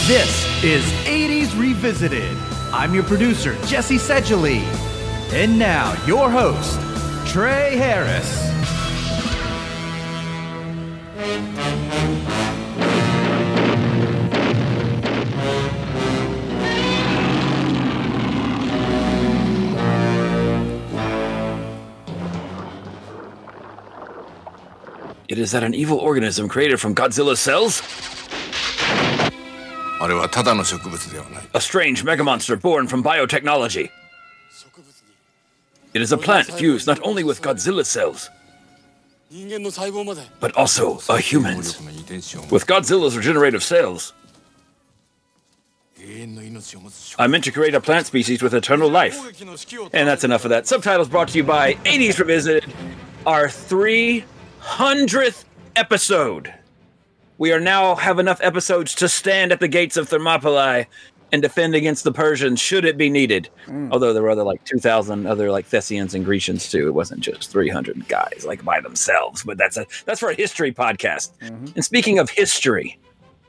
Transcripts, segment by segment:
This is 80s Revisited. I'm your producer, Jesse Sedgley. And now, your host, Trey Harris. It is that an evil organism created from Godzilla's cells? A strange megamonster born from biotechnology. It is a plant fused not only with Godzilla's cells, but also a human's. With Godzilla's regenerative cells, I meant to create a plant species with eternal life. And that's enough of that. Subtitles brought to you by 80s Revisited, our 300th episode. We are now have enough episodes to stand at the gates of Thermopylae and defend against the Persians should it be needed. Although there were other 2,000 other Thessians and Grecians too. It wasn't just 300 guys by themselves. But that's for a history podcast. And speaking of history,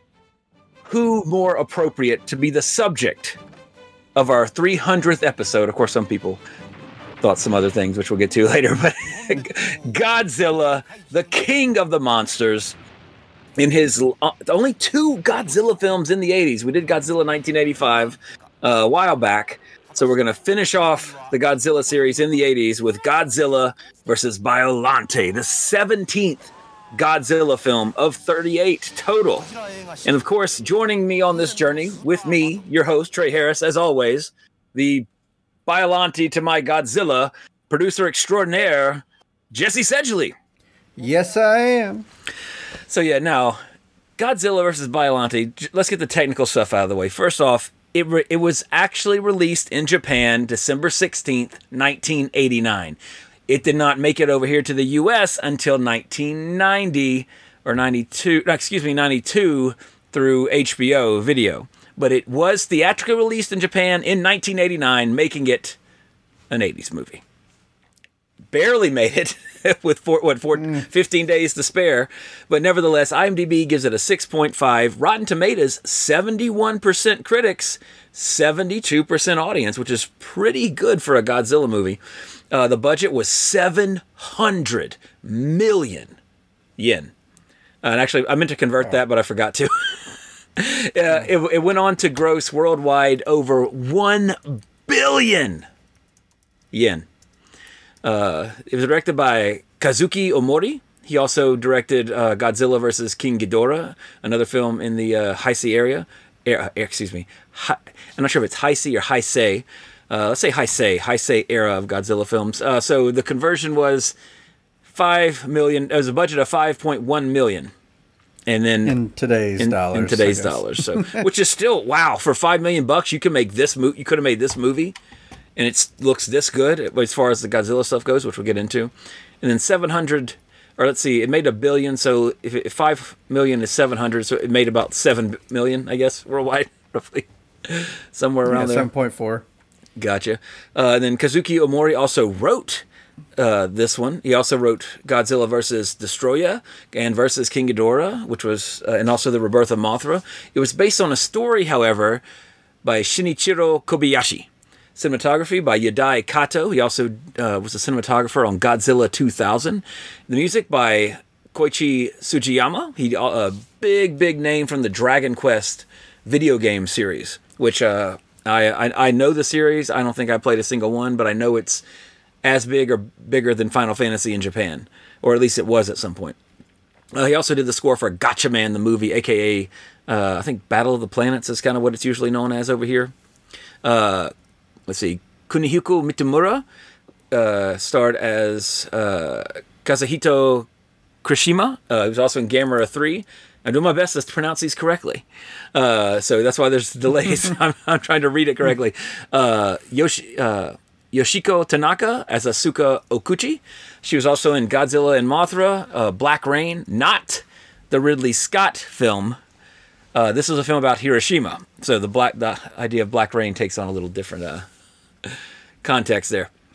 who more appropriate to be the subject of our 300th episode? Of course, some people thought some other things, which we'll get to later. But Godzilla, the king of the monsters. In his only 2 Godzilla films in the 80s. We did Godzilla 1985 a while back. So we're going to finish off the Godzilla series in the 80s with Godzilla versus Biollante, the 17th Godzilla film of 38 total. And of course, joining me on this journey with me, your host, Trey Harris, as always, the Biollante to my Godzilla, producer extraordinaire, Jesse Sedgley. Yes, I am. So yeah, now, Godzilla versus Biollante, let's get the technical stuff out of the way. First off, it was actually released in Japan December 16th, 1989. It did not make it over here to the U.S. until 1990, or 92 through HBO video. But it was theatrically released in Japan in 1989, making it an 80s movie. Barely made it with 15 days to spare. But nevertheless, IMDb gives it a 6.5. Rotten Tomatoes, 71% critics, 72% audience, which is pretty good for a Godzilla movie. The budget was 700 million yen. And actually, I meant to convert that, but I forgot to. It went on to gross worldwide over 1 billion yen. It was directed by Kazuki Omori. He also directed Godzilla vs. King Ghidorah, another film in the Heisei area. I'm not sure if it's Heisei or Heisei. Let's say Heisei era of Godzilla films. So the conversion was 5 million. It was a budget of 5.1 million. And then in today's dollars, so which is still wow for $5 million. You can make this movie. You could have made this movie. And it looks this good as far as the Godzilla stuff goes, which we'll get into. And then 700, or let's see, it made $1 billion. So if 5 million is 700, so it made about 7 million, I guess, worldwide, roughly. Somewhere around there. 7.4. Gotcha. And then Kazuki Omori also wrote this one. He also wrote Godzilla vs. Destoroyah and versus King Ghidorah, which was, and also The Rebirth of Mothra. It was based on a story, however, by Shinichiro Kobayashi. Cinematography by Yadai Kato. He also was a cinematographer on Godzilla 2000. The music by Koichi Sugiyama. He a big name from the Dragon Quest video game series, which I know the series. I don't think I played a single one, but I know it's as big or bigger than Final Fantasy in Japan, or at least it was at some point. He also did the score for Gatchaman, the movie, aka I think Battle of the Planets is kind of what it's usually known as over here. Let's see, Kunihiko Mitamura starred as Kazuhito Kirishima. He was also in Gamera 3. I'm doing my best to pronounce these correctly. So that's why there's delays. I'm trying to read it correctly. Yoshiko Tanaka as Asuka Okuchi. She was also in Godzilla and Mothra, Black Rain, not the Ridley Scott film. This is a film about Hiroshima. So the idea of Black Rain takes on a little different context there.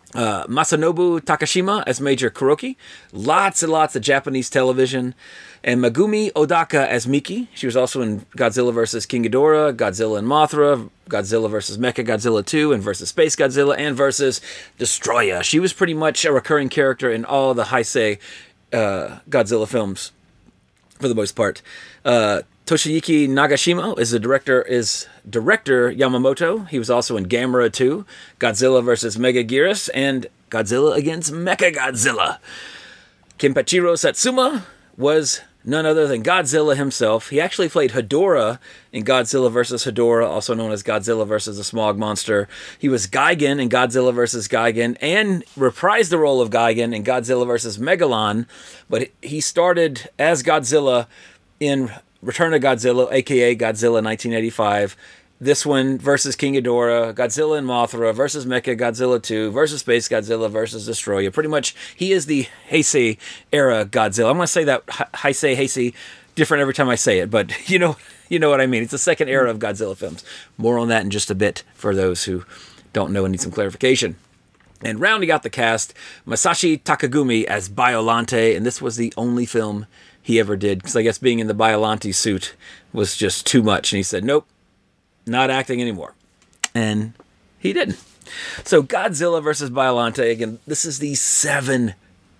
Masanobu Takashima as Major Kuroki. Lots and lots of Japanese television. And Megumi Odaka as Miki. She was also in Godzilla vs. King Ghidorah, Godzilla and Mothra, Godzilla vs. Mechagodzilla 2, and vs. Space Godzilla, and vs. Destroya. She was pretty much a recurring character in all the Heisei Godzilla films, for the most part. Toshiyuki Nagashima is director Yamamoto. He was also in Gamera 2, Godzilla vs. Megaguirus, and Godzilla against Mechagodzilla. Kenpachiro Satsuma was none other than Godzilla himself. He actually played Hedorah in Godzilla vs. Hedorah, also known as Godzilla vs. the Smog Monster. He was Gigan in Godzilla vs. Gigan, and reprised the role of Gigan in Godzilla vs. Megalon, but he started as Godzilla in Return of Godzilla, aka Godzilla 1985. This one versus King Ghidorah, Godzilla and Mothra versus Mechagodzilla 2 versus Space Godzilla versus Destroya. Pretty much, he is the Heisei era Godzilla. I'm going to say that Heisei, different every time I say it, but you know what I mean. It's the second era of Godzilla films. More on that in just a bit for those who don't know and need some clarification. And rounding out the cast, Masashi Takagumi as Biollante, and this was the only film he ever did, because I guess being in the Biollante suit was just too much, and he said, nope, not acting anymore. And he didn't. So Godzilla vs. Biollante, again, this is the 17th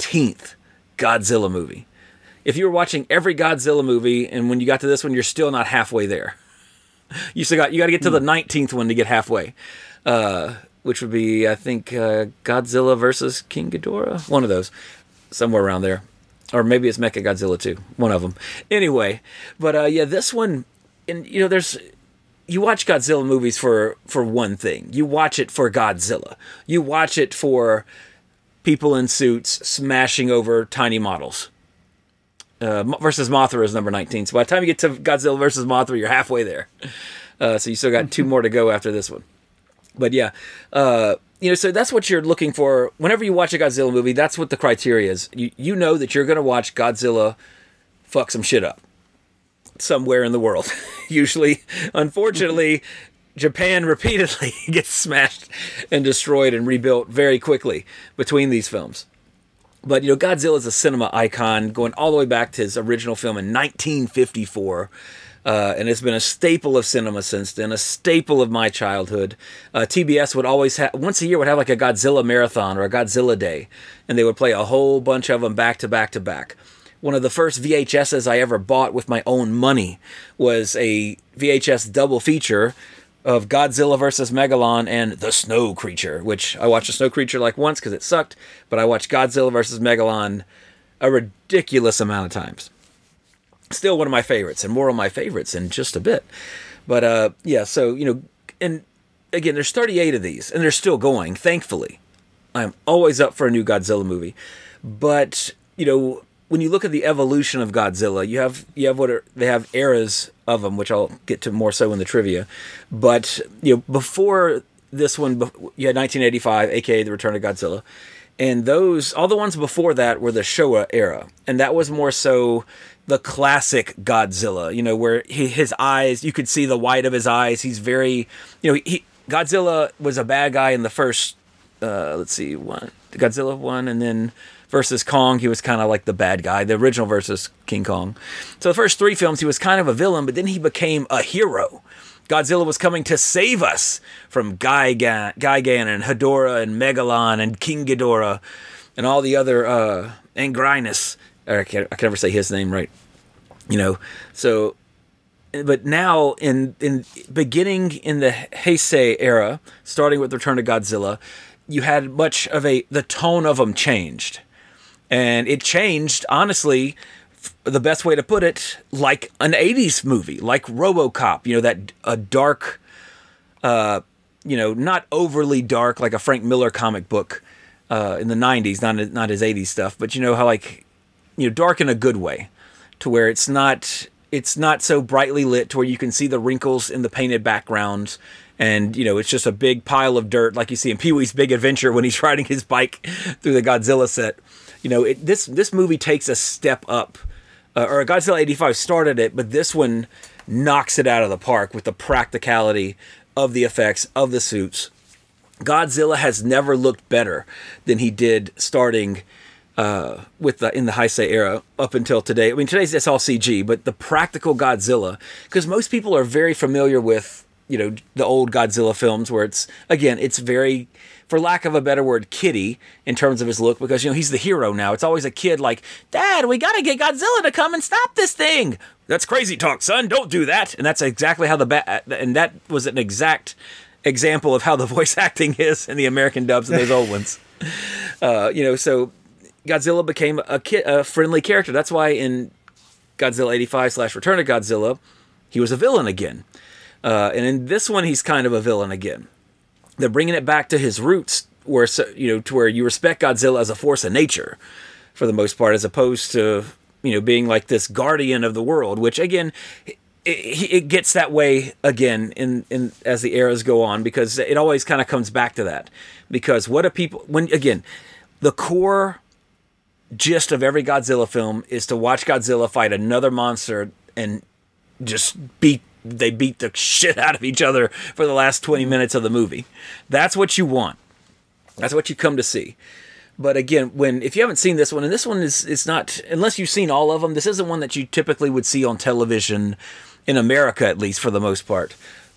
Godzilla movie. If you were watching every Godzilla movie, and when you got to this one, you're still not halfway there. You got to get to the 19th one to get halfway. Which would be, I think, Godzilla versus King Ghidorah? One of those. Somewhere around there. Or maybe it's Mechagodzilla 2. One of them. Anyway, but yeah, this one, and you watch Godzilla movies for one thing. You watch it for Godzilla. You watch it for people in suits smashing over tiny models. Versus Mothra is number 19. So by the time you get to Godzilla versus Mothra, you're halfway there. So you still got 2 more to go after this one. But yeah, so that's what you're looking for. Whenever you watch a Godzilla movie, that's what the criteria is. You know that you're going to watch Godzilla fuck some shit up somewhere in the world. Usually, unfortunately, Japan repeatedly gets smashed and destroyed and rebuilt very quickly between these films. But, Godzilla is a cinema icon going all the way back to his original film in 1954. And it's been a staple of cinema since then, a staple of my childhood. TBS would always have, once a year, would have like a Godzilla marathon or a Godzilla day. And they would play a whole bunch of them back to back to back. One of the first VHSs I ever bought with my own money was a VHS double feature of Godzilla vs. Megalon and The Snow Creature, which I watched The Snow Creature like once because it sucked, but I watched Godzilla vs. Megalon a ridiculous amount of times. Still one of my favorites, and more of my favorites in just a bit. But yeah, so, and again, there's 38 of these, and they're still going, thankfully. I'm always up for a new Godzilla movie. But, when you look at the evolution of Godzilla, you have they have eras of them, which I'll get to more so in the trivia. But before this one, you had 1985, aka The Return of Godzilla, and all the ones before that were the Showa era, and that was more so the classic Godzilla, where his eyes, you could see the white of his eyes. He's very, Godzilla was a bad guy in the first, Godzilla 1, and then versus Kong, he was kind of like the bad guy, the original versus King Kong. So the first 3 films, he was kind of a villain, but then he became a hero. Godzilla was coming to save us from Gigan and Hedorah and Megalon and King Ghidorah and all the other Angrinus. I can never say his name right. So, but now in beginning in the Heisei era, starting with Return of Godzilla, you had much of the tone of them changed. And it changed, honestly, the best way to put it, like an 80s movie, like RoboCop, that a dark, not overly dark, like a Frank Miller comic book in the 90s, not his 80s stuff, but how dark in a good way, to where it's not so brightly lit to where you can see the wrinkles in the painted backgrounds, and it's just a big pile of dirt like you see in Pee-wee's Big Adventure when he's riding his bike through the Godzilla set. This movie takes a step up, or Godzilla 85 started it, but this one knocks it out of the park with the practicality of the effects of the suits. Godzilla has never looked better than he did starting in the Heisei era up until today. I mean, today's it's all CG, but the practical Godzilla, because most people are very familiar with, the old Godzilla films where it's very, for lack of a better word, kiddie in terms of his look, because, he's the hero now. It's always a kid like, Dad, we got to get Godzilla to come and stop this thing. That's crazy talk, son. Don't do that. And that's exactly how and that was an exact example of how the voice acting is in the American dubs of those old ones. So Godzilla became a friendly character. That's why in Godzilla 85 / Return of Godzilla, he was a villain again. And in this one, he's kind of a villain again. They're bringing it back to his roots, to where you respect Godzilla as a force of nature, for the most part, as opposed to being like this guardian of the world. Which again, it gets that way again in as the eras go on, because it always kind of comes back to that. Because what do people the core gist of every Godzilla film is to watch Godzilla fight another monster and just beat the shit out of each other for the last 20 minutes of the movie. That's what you want. That's what you come to see. But again, if you haven't seen this one, and this one is not, unless you've seen all of them, this isn't one that you typically would see on television in America, at least for the most part.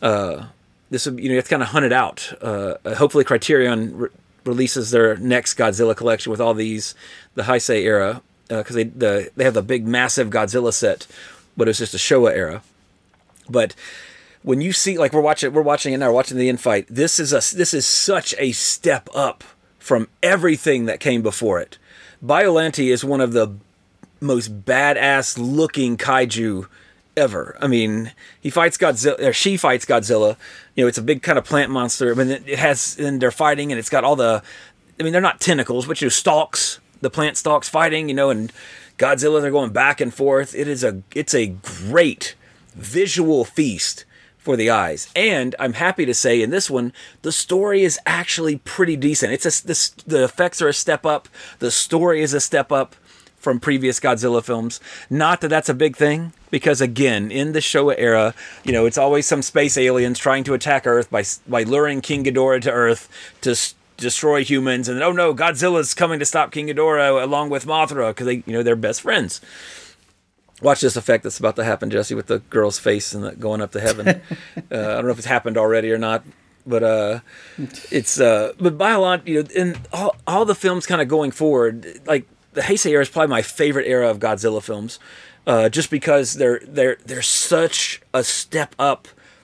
This would, you have to kind of hunt it out. Hopefully Criterion releases their next Godzilla collection with all these, the Heisei era, because they have the big massive Godzilla set, but it was just a Showa era. But when you see, like we're watching it now, we're watching the infight. This is such a step up from everything that came before it. Biollante is one of the most badass looking kaiju ever. I mean, he fights Godzilla, or she fights Godzilla. It's a big kind of plant monster. I mean, and they're fighting, and it's got all the, they're not tentacles, but stalks, the plant stalks fighting, and Godzilla, they're going back and forth. It's a great visual feast for the eyes. And I'm happy to say in this one, the story is actually pretty decent. The effects are a step up. The story is a step up from previous Godzilla films. Not that that's a big thing, because again, in the Showa era, it's always some space aliens trying to attack Earth by luring King Ghidorah to Earth to destroy humans. And oh no, Godzilla's coming to stop King Ghidorah along with Mothra, because they're best friends. Watch this effect that's about to happen, Jesse, with the girl's face and going up to heaven. I don't know if it's happened already or not, but it's but Biollante, in all the films kind of going forward, like the Heisei era is probably my favorite era of Godzilla films, just because they're such a step up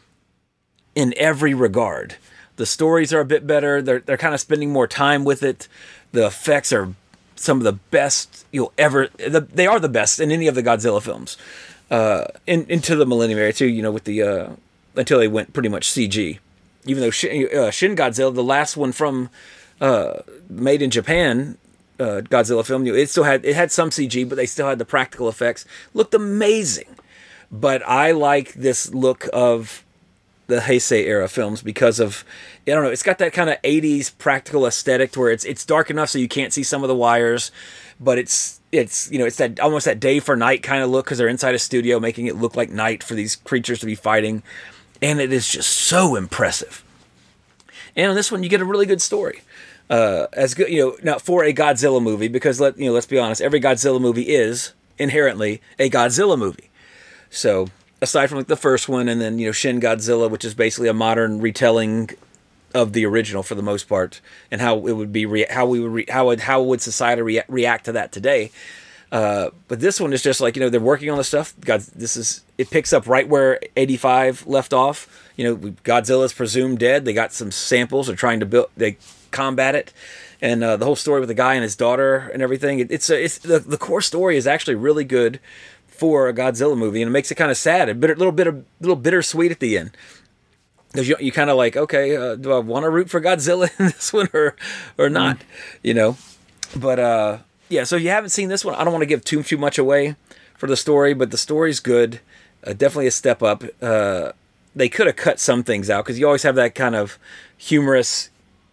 in every regard. The stories are a bit better. They're kind of spending more time with it. The effects are some of the best you'll ever. They are the best in any of the Godzilla films, into the Millennium era too. With the until they went pretty much CG. Even though Shin Godzilla, the last one from made in Japan, Godzilla film, it had some CG, but they still had the practical effects. Looked amazing. But I like this look of the Heisei era films because of, I don't know, it's got that kind of 80s practical aesthetic to where it's dark enough so you can't see some of the wires, but it's that almost that day for night kind of look, because they're inside a studio making it look like night for these creatures to be fighting, and it is just so impressive. And on this one, you get a really good story. As good, now for a Godzilla movie, because let's be honest, every Godzilla movie is inherently a Godzilla movie. So aside from the first one, and then Shin Godzilla, which is basically a modern retelling of the original for the most part, and how it would be how would society react to that today. But this one is just like, they're working on the stuff. It picks up right where 85 left off. Godzilla's presumed dead. They got some samples. They're trying to they combat it, and the whole story with the guy and his daughter and everything. The core story is actually really good for a Godzilla movie, and it makes it kind of sad, a little bittersweet at the end. Because you kind of like, okay, do I want to root for Godzilla in this one or not? But yeah, so if you haven't seen this one, I don't want to give too much away for the story, but the story's good. Definitely a step up. They could have cut some things out, because you always have that kind of humorous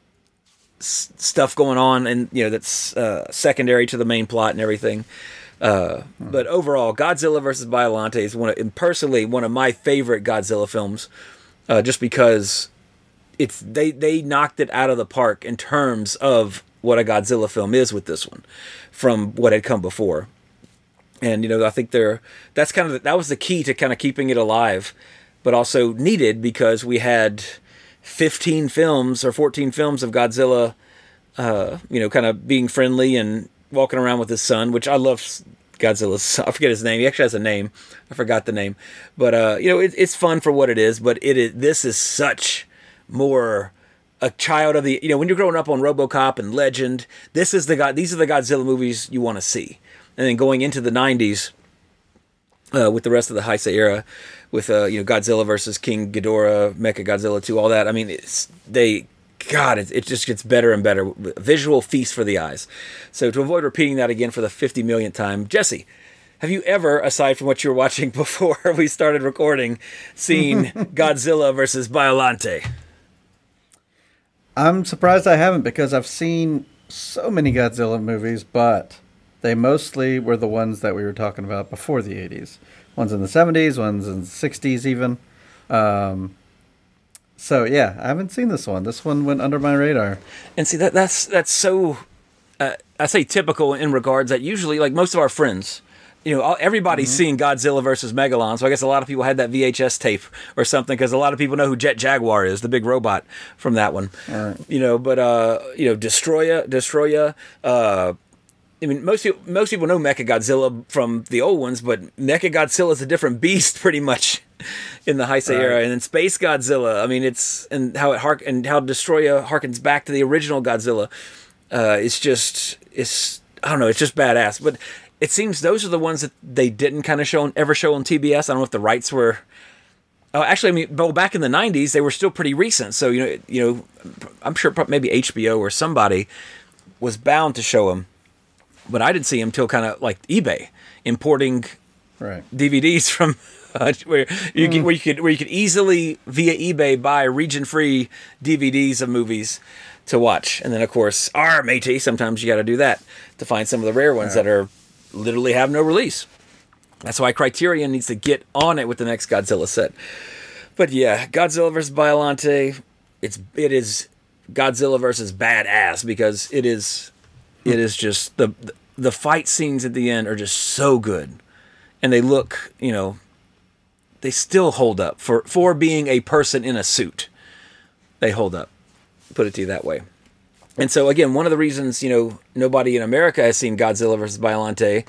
stuff going on, and that's secondary to the main plot and everything. But overall, Godzilla vs. Biollante is personally one of my favorite Godzilla films, just because they knocked it out of the park in terms of what a Godzilla film is with this one, from what had come before. And I think that was the key to kind of keeping it alive, but also needed, because we had 15 films or 14 films of Godzilla, kind of being friendly and walking around with his son, which I love. Godzilla's, I forget his name. He actually has a name. I forgot the name, but it's fun for what it is. But this is such more a child of the, when you're growing up on RoboCop and Legend, these are the Godzilla movies you want to see. And then going into the 90s, with the rest of the Heisei era, with Godzilla versus King Ghidorah, Mechagodzilla 2, all that. I mean, it just gets better and better. Visual feast for the eyes. So to avoid repeating that again for the 50 millionth time, Jesse, have you ever, aside from what you were watching before we started recording, seen Godzilla versus Biollante? I'm surprised I haven't, because I've seen so many Godzilla movies, but they mostly were the ones that we were talking about before the 80s. Ones in the 70s, ones in the 60s even. So yeah, I haven't seen this one. This one went under my radar. And see, that's so, I say typical in regards that usually, like most of our friends, everybody's seeing Godzilla versus Megalon, so I guess a lot of people had that VHS tape or something, because a lot of people know who Jet Jaguar is, the big robot from that one. Right. Destroya. I mean, most people know Mechagodzilla from the old ones, but Mechagodzilla is a different beast, pretty much, in the Heisei era. And then Space Godzilla. I mean, how Destroya harkens back to the original Godzilla. It's just badass. But it seems those are the ones that they didn't kind of ever show on TBS. I don't know if the rights were. Oh, actually, back in the 90s, they were still pretty recent. So I'm sure maybe HBO or somebody was bound to show them. But I didn't see him till kind of like eBay, importing DVDs from where you could easily via eBay buy region-free DVDs of movies to watch. And then of course, matey, sometimes you got to do that to find some of the rare ones that are literally have no release. That's why Criterion needs to get on it with the next Godzilla set. But yeah, Godzilla vs. Biollante, it is Godzilla versus badass, because it is just the fight scenes at the end are just so good, and they look, they still hold up for being a person in a suit. They hold up, put it to you that way. And so again, one of the reasons nobody in America has seen Godzilla vs. Biollante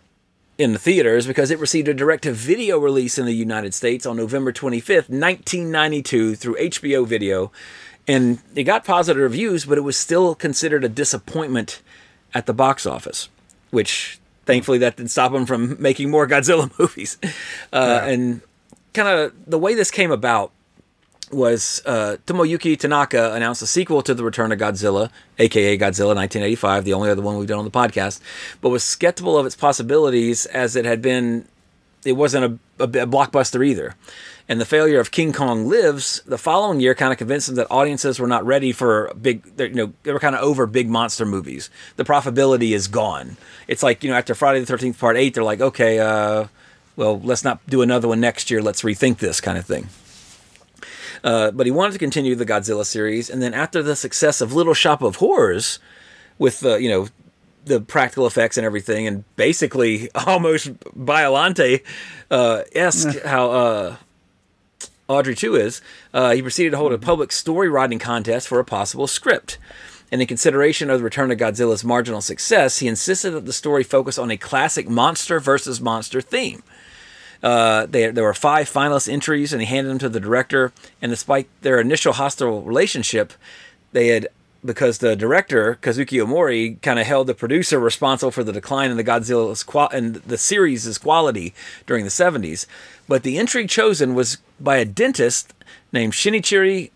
in the theaters, because it received a direct-to-video release in the United States on November 25th, 1992, through HBO Video. And it got positive reviews, but it was still considered a disappointment at the box office, which thankfully that didn't stop them from making more Godzilla movies. And kind of the way this came about was Tomoyuki Tanaka announced a sequel to The Return of Godzilla, aka Godzilla 1985, the only other one we've done on the podcast, but was skeptical of its possibilities, as it wasn't a blockbuster either. And the failure of King Kong Lives the following year kind of convinced them that audiences were not ready for they were kind of over big monster movies. The profitability is gone. It's like, after Friday the 13th Part 8, they're like, okay, well, let's not do another one next year. Let's rethink this kind of thing. But he wanted to continue the Godzilla series. And then after the success of Little Shop of Horrors, with the practical effects and everything, and basically almost Biollante-esque how Audrey 2 is, he proceeded to hold a public story writing contest for a possible script. And in consideration of the Return of Godzilla's marginal success, he insisted that the story focus on a classic monster versus monster theme. There were 5 finalist entries, and he handed them to the director. And despite their initial hostile relationship, because the director, Kazuki Omori, kind of held the producer responsible for the decline in the Godzilla's and the series' quality during the 70s. But the entry chosen was by a dentist named Shinichiro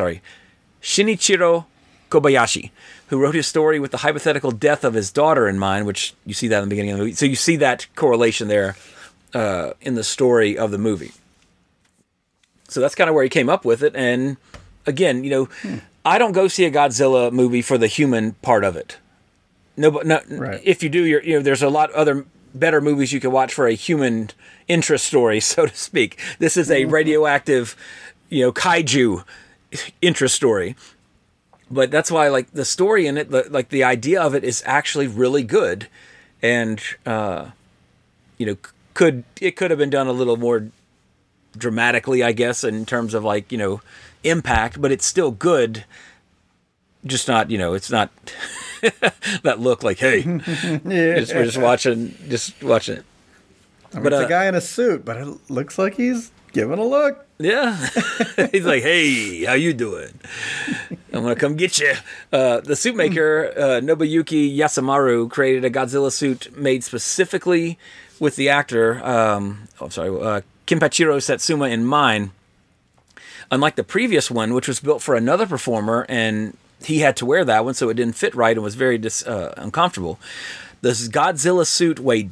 Kobayashi, who wrote his story with the hypothetical death of his daughter in mind, which you see that in the beginning of the movie. So you see that correlation there in the story of the movie. So that's kind of where he came up with it. And again, I don't go see a Godzilla movie for the human part of it. No, right. If you do, there's a lot other better movies you can watch for a human interest story, so to speak. This is a radioactive, kaiju interest story. But that's why, like, the story in it, the idea of it is actually really good, and could have been done a little more dramatically, I guess, in terms of like impact, but it's still good. Just not, it's not that look like, hey, we're just watching it. I mean, it's a guy in a suit, but it looks like he's giving a look. Yeah. He's like, hey, how you doing? I'm going to come get you. The suit maker, Nobuyuki Yasamaru, created a Godzilla suit made specifically with the actor, Kinpachiro Satsuma in mind. Unlike the previous one, which was built for another performer, and he had to wear that one, so it didn't fit right and was very uncomfortable. This Godzilla suit weighed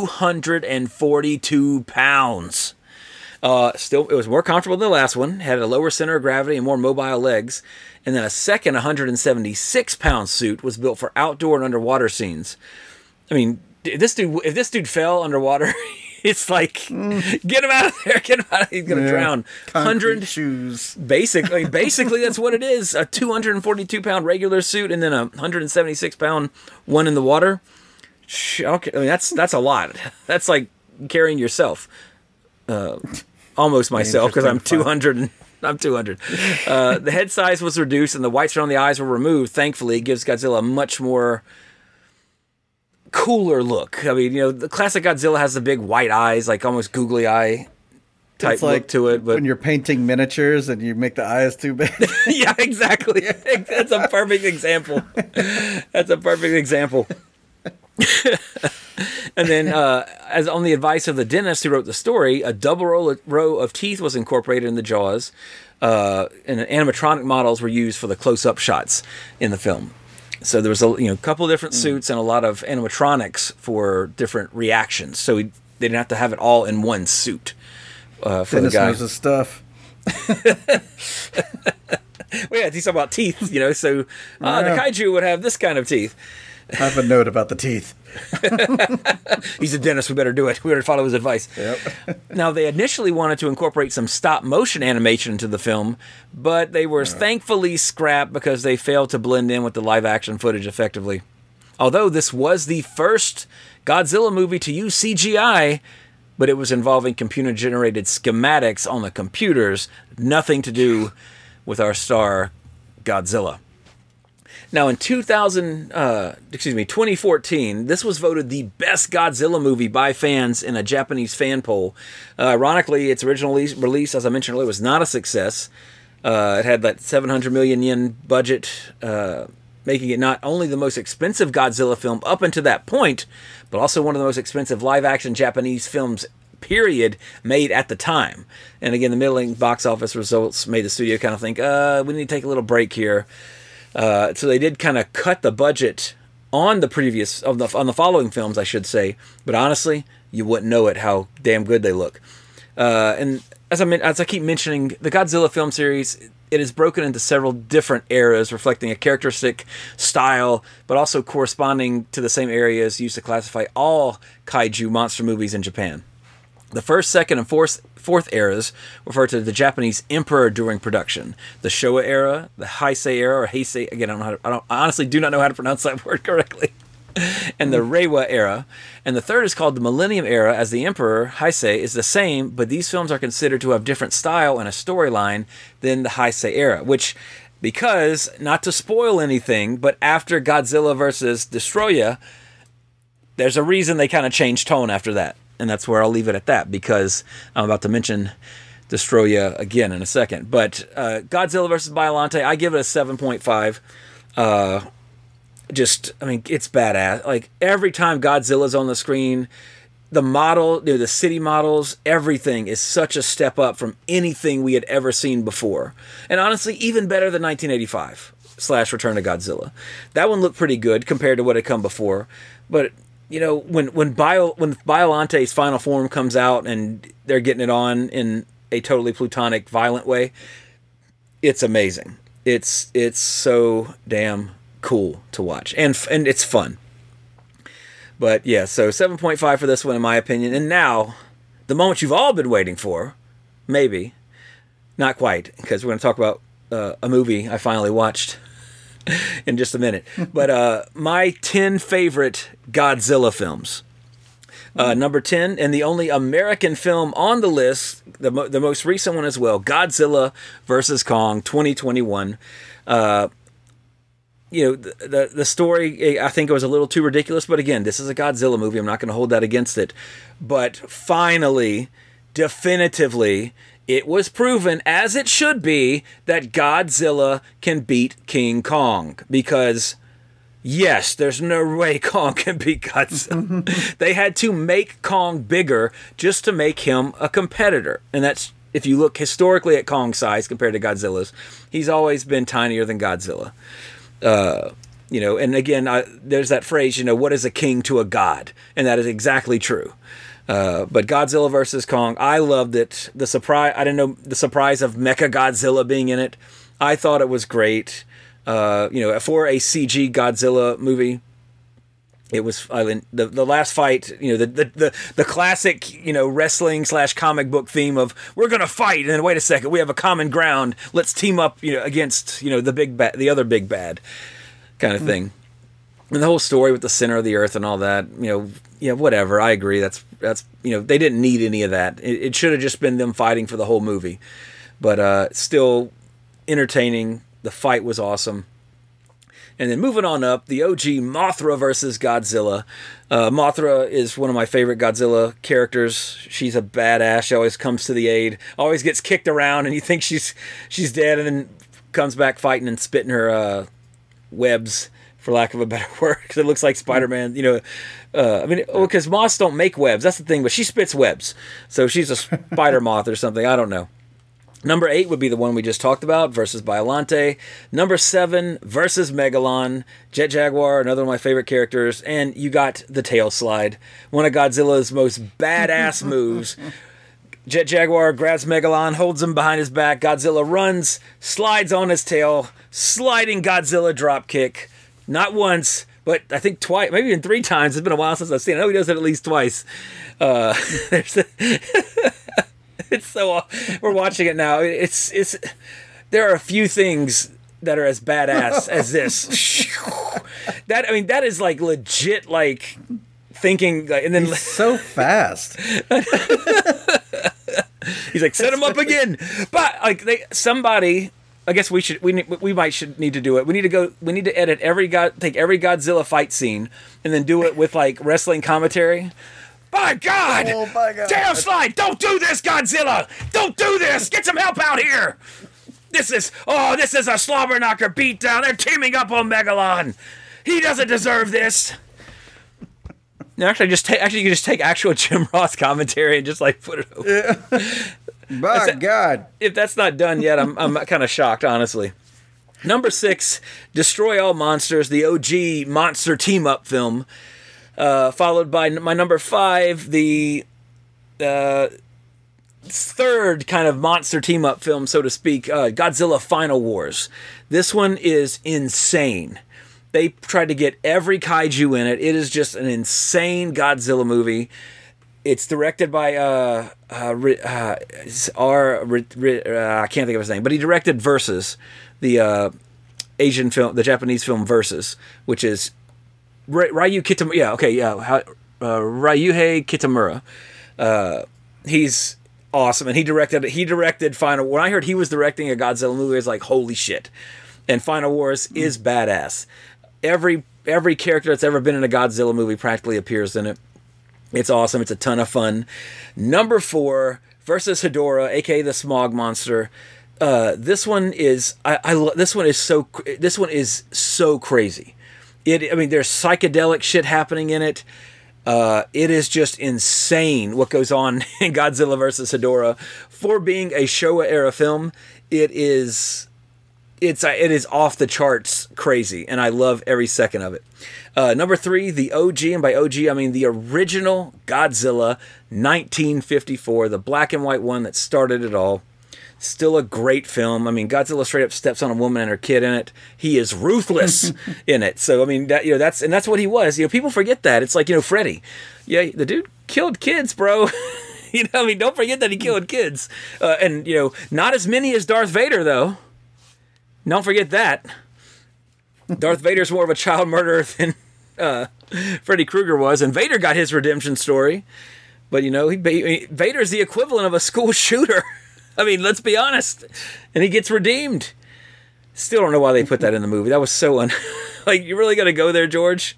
242 pounds. Still, it was more comfortable than the last one, had a lower center of gravity and more mobile legs, and then a second 176-pound suit was built for outdoor and underwater scenes. I mean, if this dude fell underwater, it's like, get him out of there, he's going to drown. 100 shoes. Basically, that's what it is, a 242-pound regular suit and then a 176-pound one in the water. Okay, I mean, that's a lot. That's like carrying yourself. Almost myself, because I'm 200. I'm 200. The head size was reduced and the whites around the eyes were removed. Thankfully, it gives Godzilla a much more cooler look. I mean, the classic Godzilla has the big white eyes, like almost googly eye type look to it. But when you're painting miniatures and you make the eyes too big. Yeah, exactly. That's a perfect example. And then, as on the advice of the dentist who wrote the story, a double row of teeth was incorporated in the jaws, and animatronic models were used for the close-up shots in the film. So there was a couple of different suits and a lot of animatronics for different reactions. So they didn't have to have it all in one suit for the guy. Knows his stuff. Well, yeah, he's talking about teeth, So the kaiju would have this kind of teeth. I have a note about the teeth. He's a dentist. We better do it. We better follow his advice. Yep. Now, they initially wanted to incorporate some stop-motion animation into the film, but they were thankfully scrapped because they failed to blend in with the live-action footage effectively. Although this was the first Godzilla movie to use CGI, but it was involving computer-generated schematics on the computers, nothing to do with our star Godzilla. Now, in 2014, this was voted the best Godzilla movie by fans in a Japanese fan poll. Ironically, its original release, as I mentioned earlier, was not a success. It had that 700 million yen budget, making it not only the most expensive Godzilla film up until that point, but also one of the most expensive live-action Japanese films, period, made at the time. And again, the middling box office results made the studio kind of think, we need to take a little break here. So they did kind of cut the budget on the following films, I should say. But honestly, you wouldn't know it how damn good they look. And as I keep mentioning, the Godzilla film series, it is broken into several different eras, reflecting a characteristic style, but also corresponding to the same areas used to classify all kaiju monster movies in Japan. The first, second, and fourth eras refer to the Japanese emperor during production. The Showa era, the Heisei era, or Heisei, again, I honestly do not know how to pronounce that word correctly, and the Reiwa era. And the third is called the Millennium era, as the emperor, Heisei, is the same, but these films are considered to have different style and a storyline than the Heisei era, which, because, not to spoil anything, but after Godzilla vs. Destoroyah, there's a reason they kind of changed tone after that. And that's where I'll leave it at that, because I'm about to mention Destoroyah again in a second. But Godzilla vs. Biollante, I give it a 7.5. It's badass. Like, every time Godzilla's on the screen, the model, the city models, everything is such a step up from anything we had ever seen before. And honestly, even better than 1985 / Return to Godzilla. That one looked pretty good compared to what had come before. But when Biollante's final form comes out and they're getting it on in a totally plutonic, violent way, it's amazing. It's so damn cool to watch, and it's fun. But yeah, so 7.5 for this one, in my opinion. And now, the moment you've all been waiting for, maybe, not quite, because we're going to talk about a movie I finally watched in just a minute. But my 10 favorite Godzilla films. Number 10, and the only American film on the list, the most recent one as well, Godzilla vs. Kong 2021. The story, I think it was a little too ridiculous, but again, this is a Godzilla movie. I'm not going to hold that against it. But finally, definitively, it was proven, as it should be, that Godzilla can beat King Kong. Because, yes, there's no way Kong can beat Godzilla. They had to make Kong bigger just to make him a competitor. And that's, if you look historically at Kong's size compared to Godzilla's, he's always been tinier than Godzilla. And again, there's that phrase, what is a king to a god? And that is exactly true. But Godzilla versus Kong, I loved it. The surprise of Mecha Godzilla being in it, I thought it was great. For a CG Godzilla movie, it was, the last fight, the classic, wrestling / comic book theme of, we're going to fight, and then wait a second, we have a common ground, let's team up, against, the other big bad kind of thing. And the whole story with the center of the earth and all that, whatever, I agree, that's they didn't need any of that. It should have just been them fighting for the whole movie. But still entertaining, the fight was awesome. And then moving on up, the OG Mothra versus Godzilla. Mothra is one of my favorite Godzilla characters. She's a badass. She always comes to the aid. Always gets kicked around, and you think she's dead, and then comes back fighting and spitting her webs, for lack of a better word, because it looks like Spider-Man. Because moths don't make webs. That's the thing. But she spits webs, so she's a spider moth or something. I don't know. Number 8 would be the one we just talked about, versus Biollante. Number 7, versus Megalon. Jet Jaguar, another one of my favorite characters. And you got the tail slide. One of Godzilla's most badass moves. Jet Jaguar grabs Megalon, holds him behind his back. Godzilla runs, slides on his tail, sliding Godzilla drop kick. Not once, but I think twice, maybe even 3 times. It's been a while since I've seen it. I know he does it at least twice. It's so, we're watching it now. There are a few things that are as badass as this. That is like legit, like thinking, and then he's so fast. He's like, set him up again. But like somebody, I guess we might need to do it. We need to edit take every Godzilla fight scene and then do it with like wrestling commentary. By God! Oh my God! Tail slide! Don't do this, Godzilla! Don't do this! Get some help out here! This is a slobber knocker beatdown. They're teaming up on Megalon. He doesn't deserve this. No, actually, you can just take actual Jim Ross commentary and just like put it over. Yeah. By God! If that's not done yet, I'm kind of shocked, honestly. Number 6, Destroy All Monsters, the OG monster team up film. Followed by my number 5, the third kind of monster team-up film, so to speak, Godzilla Final Wars. This one is insane. They tried to get every kaiju in it. It is just an insane Godzilla movie. It's directed by I can't think of his name, but he directed Versus, the Asian film, the Japanese film Versus, which is Ryuhei Kitamura. He's awesome, and he directed Final. When I heard he was directing a Godzilla movie, I was like, holy shit! And Final Wars is badass. Every character that's ever been in a Godzilla movie practically appears in it. It's awesome. It's a ton of fun. Number 4, versus Hedorah, aka the Smog Monster. This one is this one is so crazy. There's psychedelic shit happening in it. It is just insane what goes on in Godzilla vs. Hedorah. For being a Showa era film, it is off the charts crazy, and I love every second of it. Number 3, the OG, and by OG I mean the original Godzilla, 1954, the black and white one that started it all. Still a great film. I mean, Godzilla straight up steps on a woman and her kid in it. He is ruthless in it. So I mean, that's what he was. People forget that. It's like, Freddy. Yeah, the dude killed kids, bro. Don't forget that he killed kids. And not as many as Darth Vader though. Don't forget that. Darth Vader's more of a child murderer than Freddy Krueger was, and Vader got his redemption story. But, Vader's the equivalent of a school shooter. I mean, let's be honest. And he gets redeemed. Still don't know why they put that in the movie. That was so like, you really got to go there, George?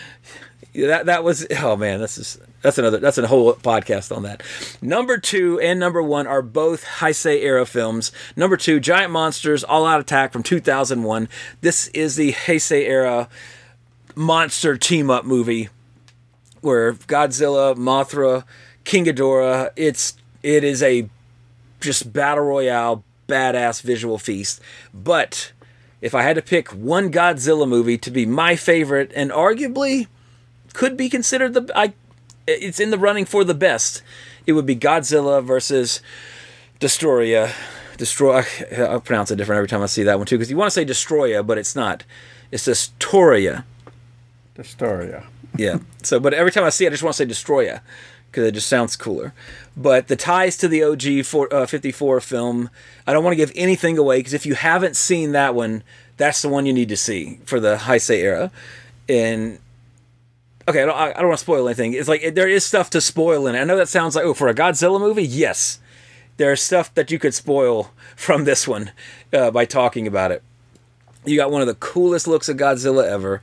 That was, oh man, that's a whole podcast on that. Number 2 and number 1 are both Heisei era films. Number 2, Giant Monsters All Out Attack from 2001. This is the Heisei era monster team up movie where Godzilla, Mothra, King Ghidorah, it is a just battle royale badass visual feast. But if I had to pick one Godzilla movie to be my favorite and arguably could be considered it's in the running for the best, it would be Godzilla versus Destoroyah. I'll pronounce it different every time I see that one too, because you want to say Destroya, but it's not. It's Destoroyah. Destoria. Yeah. So, but every time I see it, I just want to say Destroya because it just sounds cooler. But the ties to the OG 54 film, I don't want to give anything away because if you haven't seen that one, that's the one you need to see for the Heisei era. And okay, I don't want to spoil anything. It's like there is stuff to spoil in it. I know that sounds like, for a Godzilla movie, yes. There's stuff that you could spoil from this one by talking about it. You got one of the coolest looks of Godzilla ever.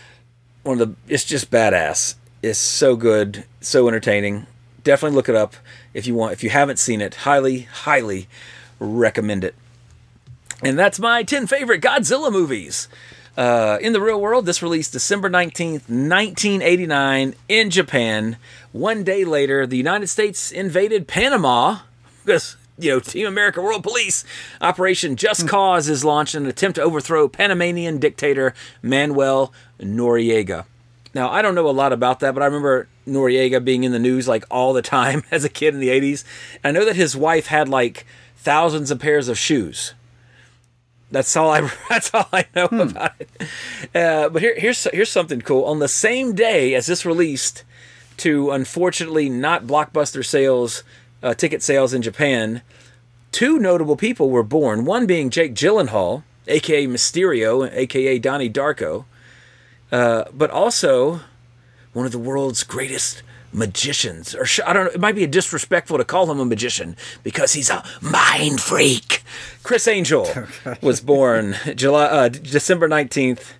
It's just badass. It's so good, so entertaining. Definitely look it up if you want. If you haven't seen it, highly, highly recommend it. And that's my 10 favorite Godzilla movies. In the real world, this released December 19th, 1989 in Japan. One day later, the United States invaded Panama because, Team America World Police Operation Just Cause is launched in an attempt to overthrow Panamanian dictator Manuel Noriega. Now, I don't know a lot about that, but I remember Noriega being in the news like all the time as a kid in the 80s. I know that his wife had like thousands of pairs of shoes. That's all I know about it. But here's something cool. On the same day as this released, to unfortunately not blockbuster sales, ticket sales in Japan, 2 notable people were born. One being Jake Gyllenhaal, aka Mysterio, aka Donnie Darko, but also one of the world's greatest magicians. Or I don't know, it might be disrespectful to call him a magician because he's a mind freak. Chris Angel was born December 19th,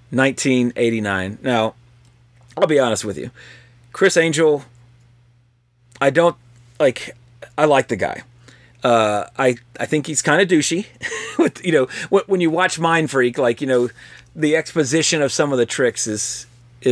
1989. Now, I'll be honest with you. Chris Angel, I like the guy. I think he's kind of douchey. When you watch Mind Freak, the exposition of some of the tricks is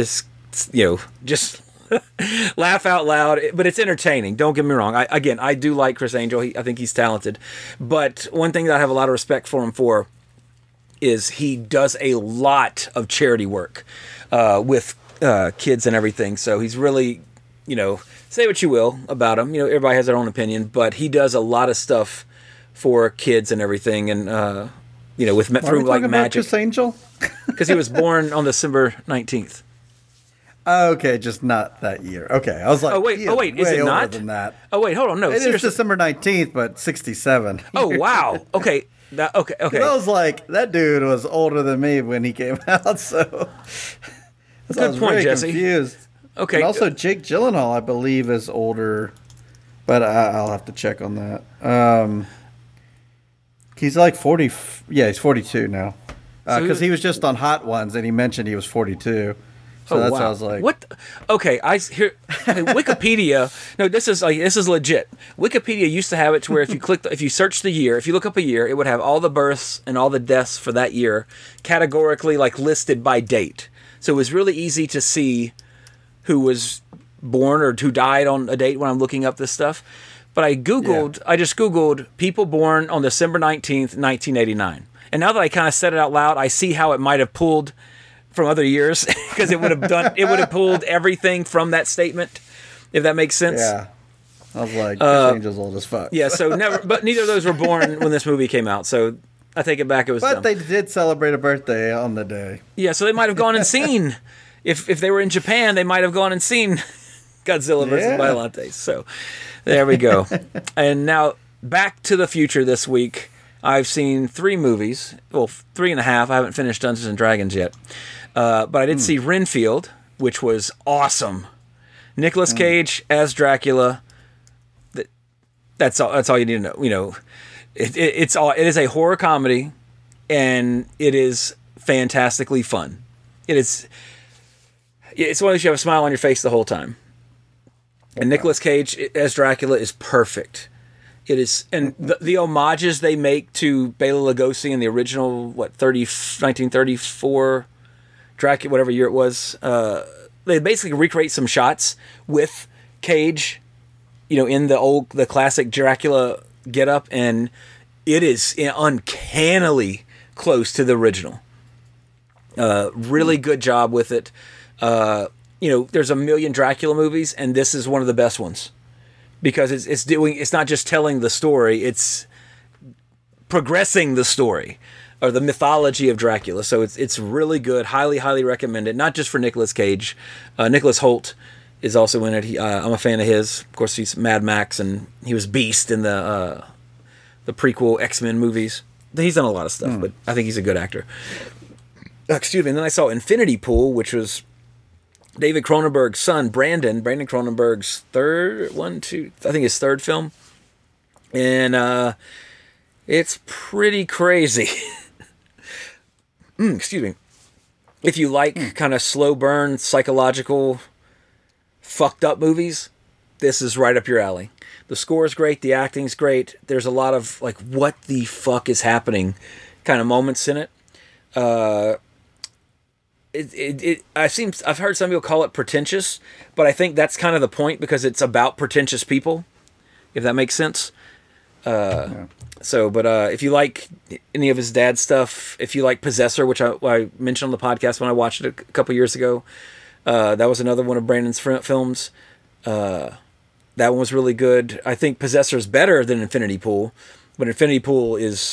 just laugh out loud, but it's entertaining. Don't get me wrong. I do like Chris Angel. I think he's talented. But one thing that I have a lot of respect for him for is he does a lot of charity work with kids and everything. So he's really, say what you will about him. Everybody has their own opinion, but he does a lot of stuff for kids and everything. And, through like magic. Chris Angel? Because he was born on December 19th. Okay, just not that year. Okay, I was like, oh wait, is it not? Than that. Oh wait, hold on, no, it is December 19th, but 67. Oh wow, okay, okay. I was like, that dude was older than me when he came out, so good point, Jesse. Confused. Okay, and also Jake Gyllenhaal, I believe, is older, but I'll have to check on that. He's like 40. Yeah, he's 42 now, because he was just on Hot Ones, and he mentioned he was 42. So that's wow. what I was like. What? Okay, Wikipedia. No, this is legit. Wikipedia used to have it to where if you search the year, if you look up a year, it would have all the births and all the deaths for that year categorically listed by date. So it was really easy to see who was born or who died on a date when I'm looking up this stuff. But I just Googled people born on December 19th, 1989. And now that I kind of said it out loud, I see how it might have pulled from other years because it would have pulled everything from that statement, if that makes sense. Yeah, I was like, Chris Angel's old as fuck. Yeah, so but neither of those were born when this movie came out, so I take it back. It was, but dumb. They did celebrate a birthday on the day. Yeah, so they might have gone and seen if they were in Japan, they might have gone and seen Godzilla versus Biollante. So there we go. And now back to the future this week. I've seen 3 movies. Well, 3.5. I haven't finished Dungeons and Dragons yet. But I did see Renfield, which was awesome. Nicolas Cage as Dracula. That's all you need to know. You know, it is a horror comedy, and it is fantastically fun. It's one of those you have a smile on your face the whole time. And Nicolas Cage as Dracula is perfect. It is, and the homages they make to Bela Lugosi in the original 1934 Dracula, whatever year it was. They basically recreate some shots with Cage, in the classic Dracula getup, and it is uncannily close to the original. Really good job with it. There's a million Dracula movies, and this is one of the best ones because it's not just telling the story, it's progressing the story or the mythology of Dracula. So it's really good. Highly, highly recommend it. Not just for Nicolas Cage. Nicholas Hoult is also in it. I'm a fan of his. Of course, he's Mad Max, and he was Beast in the prequel X-Men movies. He's done a lot of stuff, but I think he's a good actor. Excuse me. And then I saw Infinity Pool, which was David Cronenberg's son, Brandon Cronenberg's his third film. And it's pretty crazy. Excuse me. If you like kind of slow burn, psychological, fucked up movies, this is right up your alley. The score is great. The acting's great. There's a lot of what the fuck is happening kind of moments in it. I've heard some people call it pretentious, but I think that's kind of the point because it's about pretentious people, if that makes sense. So, but if you like any of his dad's stuff, if you like Possessor, which I mentioned on the podcast when I watched it a couple years ago, that was another one of Brandon's films. That one was really good. I think Possessor is better than Infinity Pool, but Infinity Pool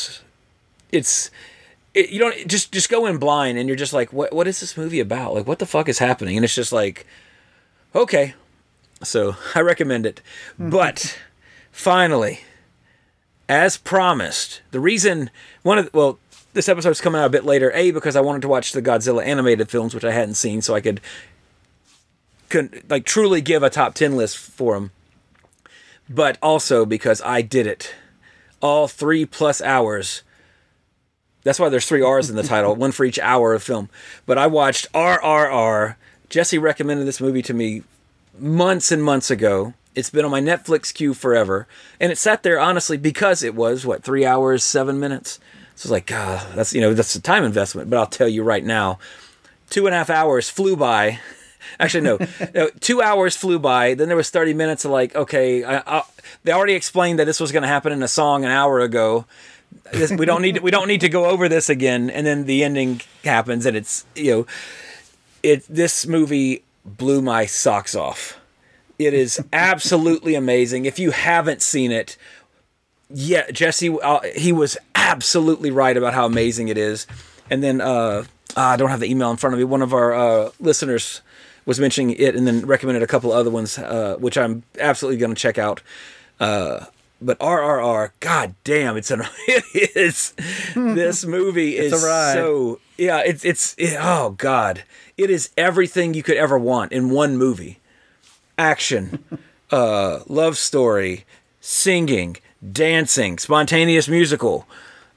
you don't just go in blind and you're just like, what is this movie about? Like, what the fuck is happening? And it's just like, okay. So I recommend it. But finally, as promised, the reason this episode's coming out a bit later, because I wanted to watch the Godzilla animated films, which I hadn't seen, so I could truly give a top 10 list for them. But also because I did it. All 3+ hours. That's why there's 3 R's in the title, one for each hour of film. But I watched RRR. Jesse recommended this movie to me months and months ago. It's been on my Netflix queue forever. And it sat there, honestly, because it was, 3 hours, 7 minutes? So it's like, God, that's a time investment. But I'll tell you right now, 2.5 hours flew by. Actually, no, 2 hours flew by. Then there was 30 minutes of okay, they already explained that this was going to happen in a song an hour ago. We don't need to go over this again. And then the ending happens, and it's this movie blew my socks off. It is absolutely amazing. If you haven't seen it, Jesse, he was absolutely right about how amazing it is. And then I don't have the email in front of me. One of our listeners was mentioning it, and then recommended a couple other ones, which I'm absolutely going to check out. But RRR, god damn, it is. This movie is so, oh god. It is everything you could ever want in one movie. Action, love story, singing, dancing, spontaneous musical,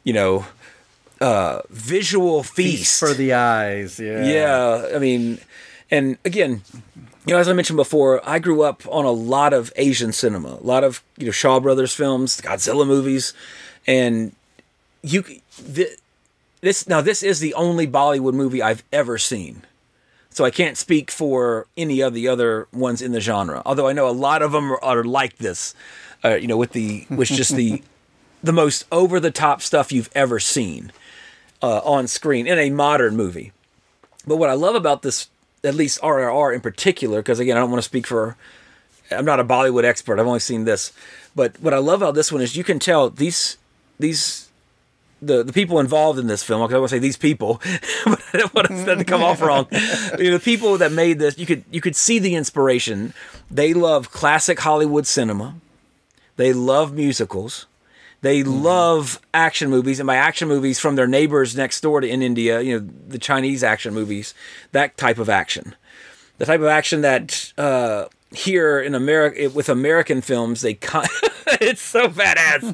visual feast for the eyes. Yeah. I mean, and again, as I mentioned before, I grew up on a lot of Asian cinema, a lot of Shaw Brothers films, Godzilla movies, and this is the only Bollywood movie I've ever seen. So I can't speak for any of the other ones in the genre, although I know a lot of them are like this, with just the most over the top stuff you've ever seen on screen in a modern movie. But what I love about this, at least RRR in particular, because again, I don't want to speak for, I'm not a Bollywood expert, I've only seen this, but what I love about this one is you can tell the people involved in this film, I want to say these people, but I don't want that to come off wrong. The people that made this, you could see the inspiration. They love classic Hollywood cinema. They love musicals. They love action movies, and by action movies from their neighbors next door in India, the Chinese action movies, that type of action. The type of action that here in America, with American films, it's so badass.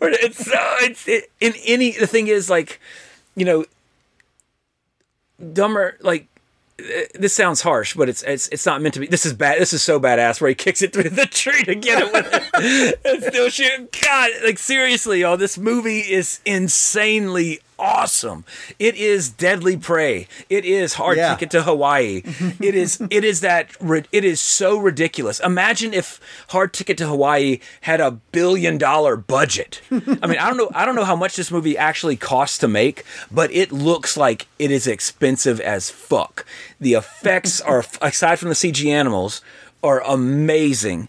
The thing is, like, dumber, like, this sounds harsh, but it's not meant to be. This is bad. This is so badass where he kicks it through the tree to get it with it. And still shooting. God, like, seriously, y'all, this movie is insanely awesome. It is Deadly Prey. It is Hard Ticket to Hawaii. It is so ridiculous. Imagine if Hard Ticket to Hawaii had $1 billion budget. I mean, I don't know how much this movie actually costs to make, but it looks like it is expensive as fuck. The effects are, aside from the CG animals, are amazing.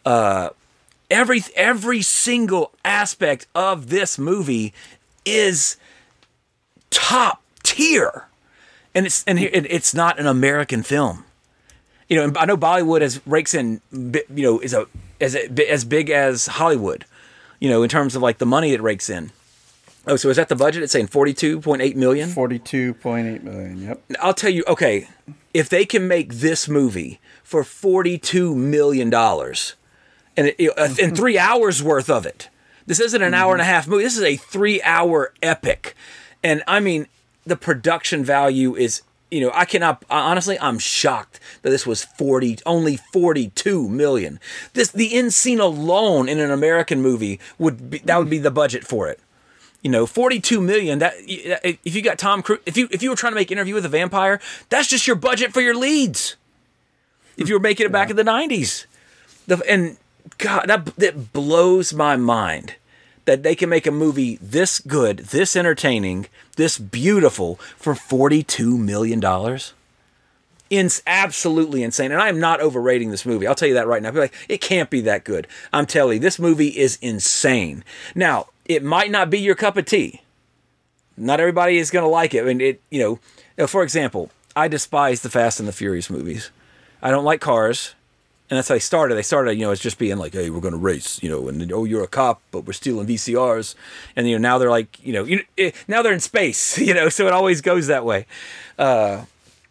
Every single aspect of this movie is top tier, and it's not an American film. And I know Bollywood rakes in, is as big as Hollywood, in terms of like the money it rakes in. Oh, so is that the budget? It's saying 42.8 million. 42.8 million. Yep. I'll tell you. Okay, if they can make this movie for $42 million, and in 3 hours worth of it, this isn't an hour and a half movie. This is a 3-hour epic. And I mean, the production value is, honestly, I'm shocked that this was only 42 million. The end scene alone in an American movie would be the budget for it. 42 million. That if you got Tom Cruise, if you were trying to make Interview with a Vampire, that's just your budget for your leads. If you were making it back in the 90s, and God, that blows my mind. That they can make a movie this good, this entertaining, this beautiful for $42 million. Absolutely insane. And I'm not overrating this movie. I'll tell you that right now. People are like, it can't be that good. I'm telling you, this movie is insane. Now, it might not be your cup of tea. Not everybody is going to like it. I mean, for example, I despise the Fast and the Furious movies. I don't like cars. And that's how they started. They started, as just being like, hey, we're going to race, and you're a cop, but we're stealing VCRs. And, now they're like, now they're in space, so it always goes that way. There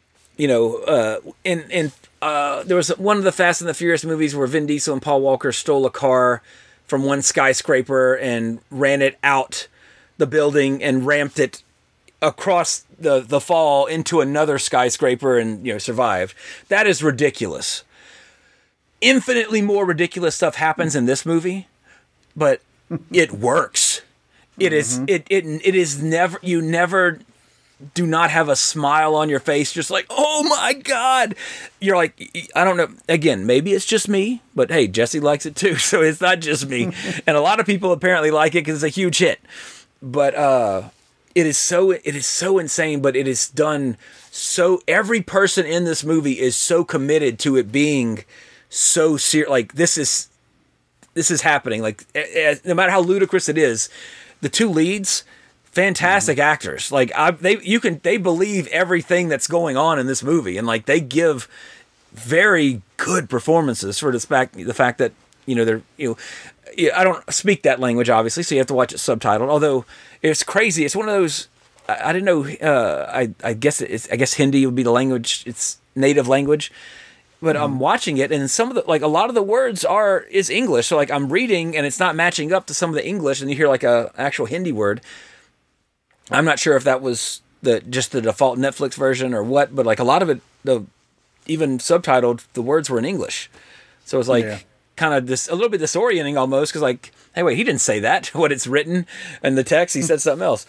was one of the Fast and the Furious movies where Vin Diesel and Paul Walker stole a car from one skyscraper and ran it out the building and ramped it across the fall into another skyscraper and, survived. That is ridiculous. Infinitely more ridiculous stuff happens in this movie, but it works. It is never, you never do not have a smile on your face, just like, oh my God. You're like, I don't know. Again, maybe it's just me, but hey, Jesse likes it too, so it's not just me. And a lot of people apparently like it because it's a huge hit. But it is so insane, but it is done so, every person in this movie is so committed to it being so serious. Like, this is happening. Like, no matter how ludicrous it is, the two leads, fantastic actors. Like, they believe everything that's going on in this movie, and like they give very good performances for the fact that they're I don't speak that language, obviously, so you have to watch it subtitled. Although it's crazy, it's one of those. I didn't know. I guess Hindi would be the language. It's native language. But I'm watching it, and some of a lot of the words is English. So like I'm reading, and it's not matching up to some of the English, and you hear like a actual Hindi word. I'm not sure if that was just the default Netflix version or what, but like a lot of it, even subtitled, the words were in English. So it's like kind of a little bit disorienting almost, because like, hey, wait, he didn't say that. What it's written in the text, he said something else.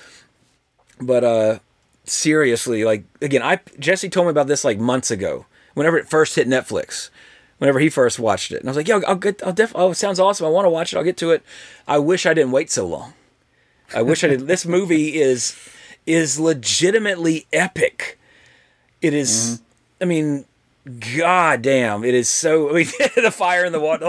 But seriously, like again, Jesse told me about this like months ago. Whenever it first hit Netflix, whenever he first watched it. And I was like, yo, it sounds awesome. I want to watch it. I'll get to it. I wish I didn't wait so long. I wish I did. This movie is legitimately epic. It is, I mean, god damn, it is so, I mean, the fire in the water,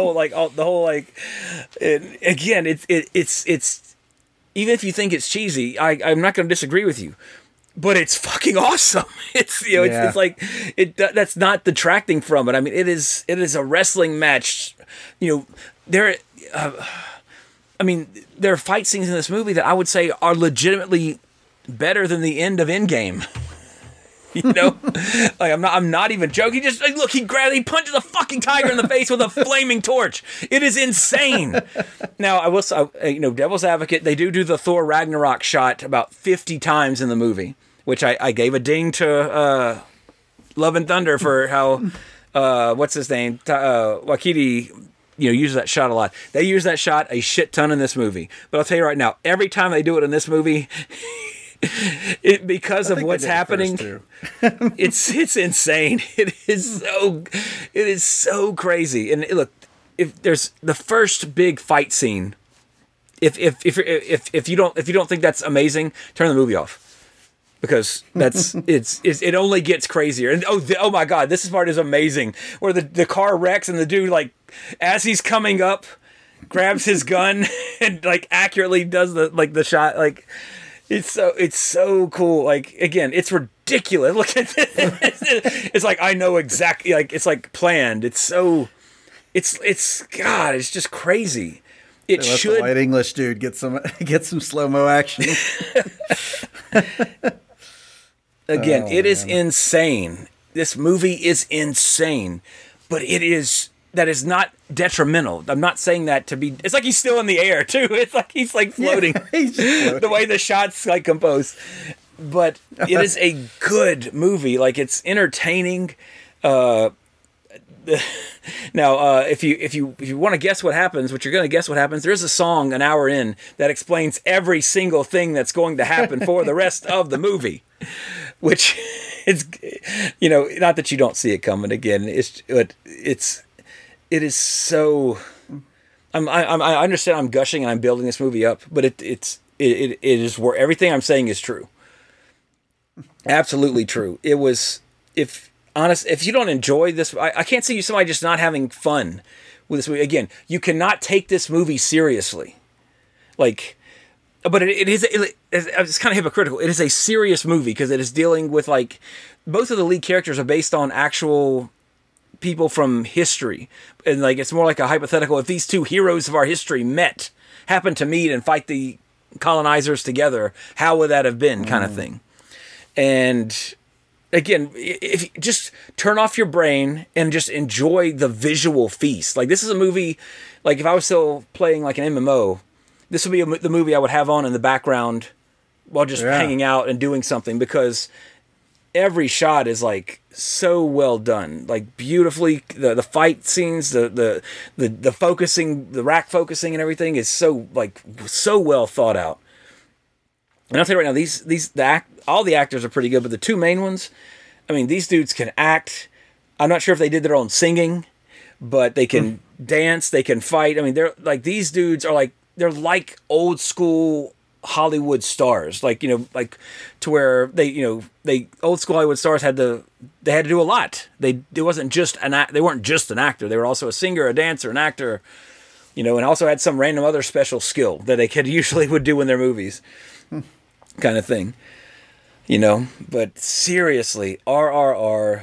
again, it's, even if you think it's cheesy, I'm not going to disagree with you. But it's fucking awesome. It's it's like that's not detracting from it. I mean, it is a wrestling match. There, I mean, there are fight scenes in this movie that I would say are legitimately better than the end of Endgame. You know, like I'm not even joking. Just like, look, he punches a fucking tiger in the face with a flaming torch. It is insane. Now, I will say, devil's advocate, they do the Thor Ragnarok shot about 50 times in the movie, which I gave a ding to Love and Thunder for how what's his name, Waititi, uses that shot a lot. They use that shot a shit ton in this movie. But I'll tell you right now, every time they do it in this movie. Because of what's happening, it's insane. It is so crazy. And look, if there's the first big fight scene, if you don't think that's amazing, turn the movie off, because it only gets crazier. And oh my god, this part is amazing, where the car wrecks and the dude, like, as he's coming up, grabs his gun and like accurately does the shot, like. It's so cool. Like, again, it's ridiculous. Look at this. It's like, I know exactly, like, it's like planned. It's God, it's just crazy. It should. The white English dude get some slow-mo action. Again, it is insane. This movie is insane, but that is not detrimental. I'm not saying that to be. It's like he's still in the air too. It's like he's like floating. Yeah, he's floating. The way the shots like composed. But it is a good movie. Like, it's entertaining. Now, if you want to guess what happens, which you're going to guess what happens, there is a song an hour in that explains every single thing that's going to happen for the rest of the movie, which is, not that you don't see it coming. Again, it is so. I understand I'm gushing and I'm building this movie up, but it is where everything I'm saying is true. Absolutely true. It was, if you don't enjoy this, I can't see somebody just not having fun with this movie. Again, you cannot take this movie seriously. Like, but it's kind of hypocritical. It is a serious movie because it is dealing with, like, both of the lead characters are based on actual people from history, and like, it's more like a hypothetical. If these two heroes of our history happened to meet and fight the colonizers together, how would that have been, kind of thing. And again, if you just turn off your brain and just enjoy the visual feast. Like, this is a movie, like, if I was still playing like an MMO, this would be the movie I would have on in the background while just hanging out and doing something, because every shot is like so well done, like beautifully. The fight scenes, the focusing, the rack focusing and everything is so well thought out. And I'll tell you right now, all the actors are pretty good, but the two main ones, I mean, these dudes can act. I'm not sure if they did their own singing, but they can dance, they can fight. I mean, these dudes are like, they're like old school Hollywood stars, like, to where they old school Hollywood stars had to do a lot. It wasn't just they weren't just an actor. They were also a singer, a dancer, an actor, and also had some random other special skill that they usually would do in their movies, kind of thing, But seriously, RRR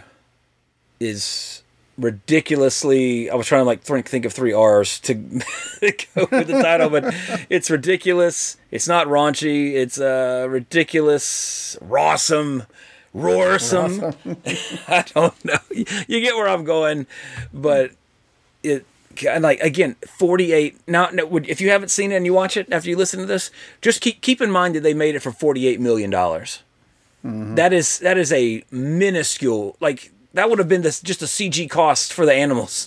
is ridiculously. I was trying to think of 3 R's to go with the title, but it's ridiculous. It's not raunchy. It's ridiculous, rawsome, roarsome. I don't know. You get where I'm going, but it. And again, 48. Now, if you haven't seen it and you watch it after you listen to this, just keep in mind that they made it for $48 million. Mm-hmm. That is a minuscule. Like, that would have been just a CG cost for the animals.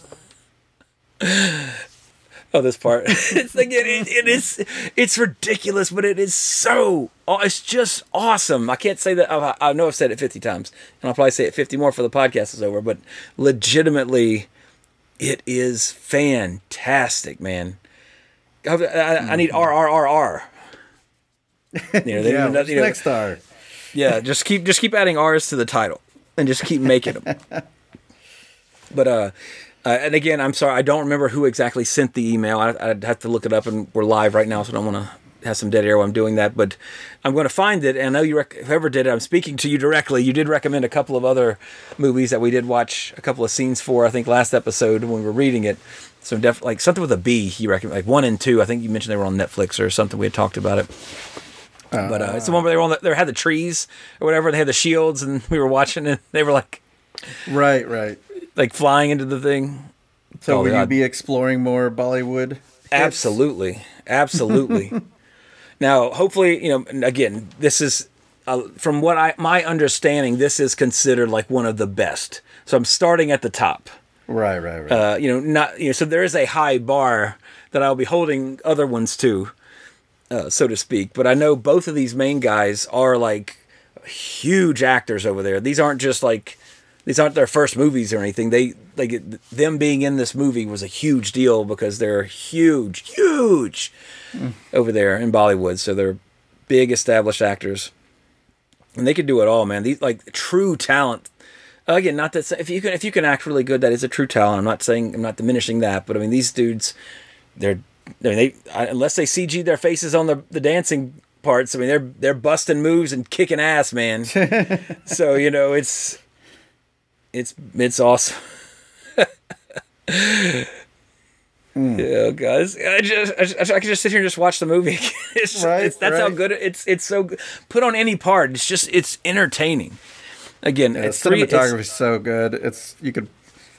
Oh, this part. It's like it's ridiculous, but it is so. It's just awesome. I can't say that. I know I've said it 50 times, and I'll probably say it 50 more for the podcast is over. But legitimately, it is fantastic, man. I need RRRR. Next R. Yeah, just keep adding R's to the title and just keep making them. But and again, I'm sorry, I don't remember who exactly sent the email. I'd have to look it up, and we're live right now, so I don't want to have some dead air while I'm doing that, but I'm going to find it. And I know whoever did it, I'm speaking to you directly. You did recommend a couple of other movies that we did watch a couple of scenes for, I think, last episode when we were reading it. So definitely, like something with a B, you recommend, like 1 and 2. I think you mentioned they were on Netflix or something. We had talked about it. But it's the one where they were they had the trees or whatever. They had the shields, and we were watching it. They were like, right, like flying into the thing. So will you be exploring more Bollywood? Absolutely. Now, hopefully, again, this is from what my understanding, this is considered like one of the best. So I'm starting at the top. Right. So there is a high bar that I'll be holding other ones to. So to speak, but I know both of these main guys are like huge actors over there. These aren't their first movies or anything. Them being in this movie was a huge deal because they're huge over there in Bollywood. So they're big established actors, and they can do it all, man. These like true talent. Again, not that if you can act really good, that is a true talent. I'm not diminishing that, but I mean these dudes, unless they CG'd their faces on the dancing parts, I mean they're busting moves and kicking ass, man. So it's awesome. Yeah, guys, I could just sit here and just watch the movie. That's how good it's so good. Put on any part, it's entertaining. Again, it's cinematography is so good. You could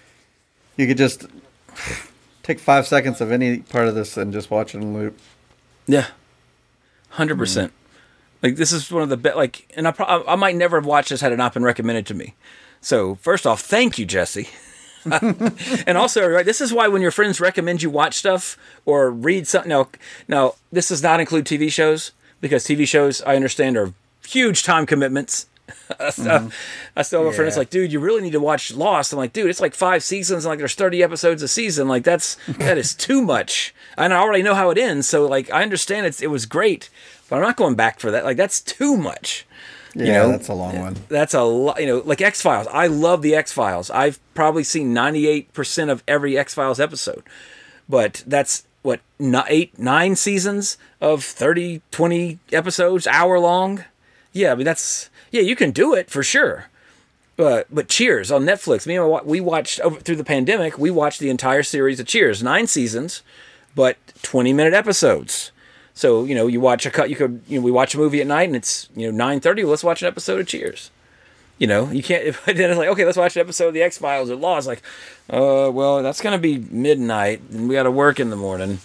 just take 5 seconds of any part of this and just watch it in loop. Yeah, 100%. Like this is one of the best. Like, and I might never have watched this had it not been recommended to me. So first off, thank you, Jesse. And also, right, this is why when your friends recommend you watch stuff or read something. Now this does not include TV shows because TV shows I understand are huge time commitments. I still have a friend that's like, dude, you really need to watch Lost. I'm like, dude, it's like 5 seasons and like there's 30 episodes a season. Like that is too much. And I already know how it ends. So like, I understand it was great, but I'm not going back for that. Like that's too much. That's a long one. That's a lot, like X-Files. I love the X-Files. I've probably seen 98% of every X-Files episode, but that's what, 9 seasons of 30, 20 episodes, hour long. Yeah. I mean, you can do it for sure. But Cheers on Netflix. We watched through the pandemic. We watched the entire series of Cheers, 9 seasons, but 20-minute episodes. So you watch we watch a movie at night and it's 9:30. Well, let's watch an episode of Cheers. You can't. Then it's like, okay, let's watch an episode of the X-Files or Law. It's like, well, that's gonna be midnight and we got to work in the morning.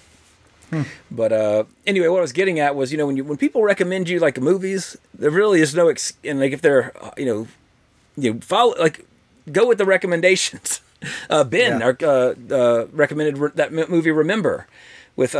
But anyway, what I was getting at was, when people recommend you like movies, there really is no and like if they're follow, like, go with the recommendations. Ben recommended that movie Remember with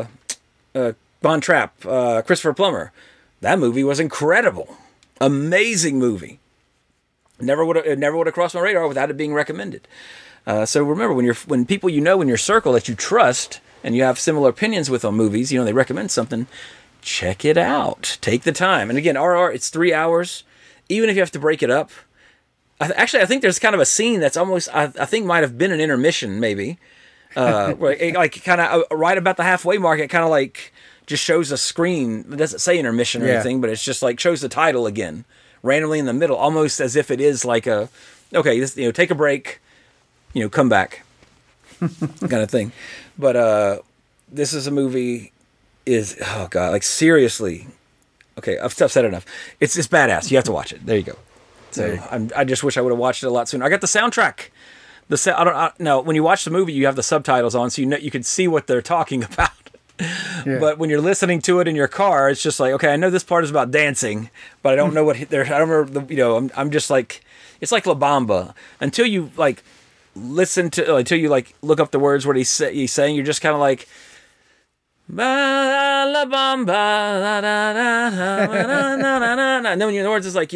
Von Trapp, Christopher Plummer. That movie was incredible, amazing movie. Never would have crossed my radar without it being recommended. So remember, when people in your circle that you trust and you have similar opinions with on movies, they recommend something, check it out. Take the time. And again, it's 3 hours. Even if you have to break it up. I think there's kind of a scene that's almost, I think might have been an intermission maybe. Like kind of right about the halfway mark, it kind of like just shows a screen. It doesn't say intermission or anything, but it's just like shows the title again, randomly in the middle, almost as if it is like take a break, come back. kind of thing. But this is a movie oh God, like seriously. Okay, I've said enough. It's badass. You have to watch it. There you go. So I just wish I would have watched it a lot sooner. I got the soundtrack. No, when you watch the movie, you have the subtitles on, so you can see what they're talking about. Yeah. But when you're listening to it in your car, it's just like, okay, I know this part is about dancing, but I don't know what they're. I don't remember. I'm just like, it's like La Bamba. Until you like listen to, until you like look up the words what he's saying, you're just kind of like, La Bamba, la da da da. And then when you know the words, it's like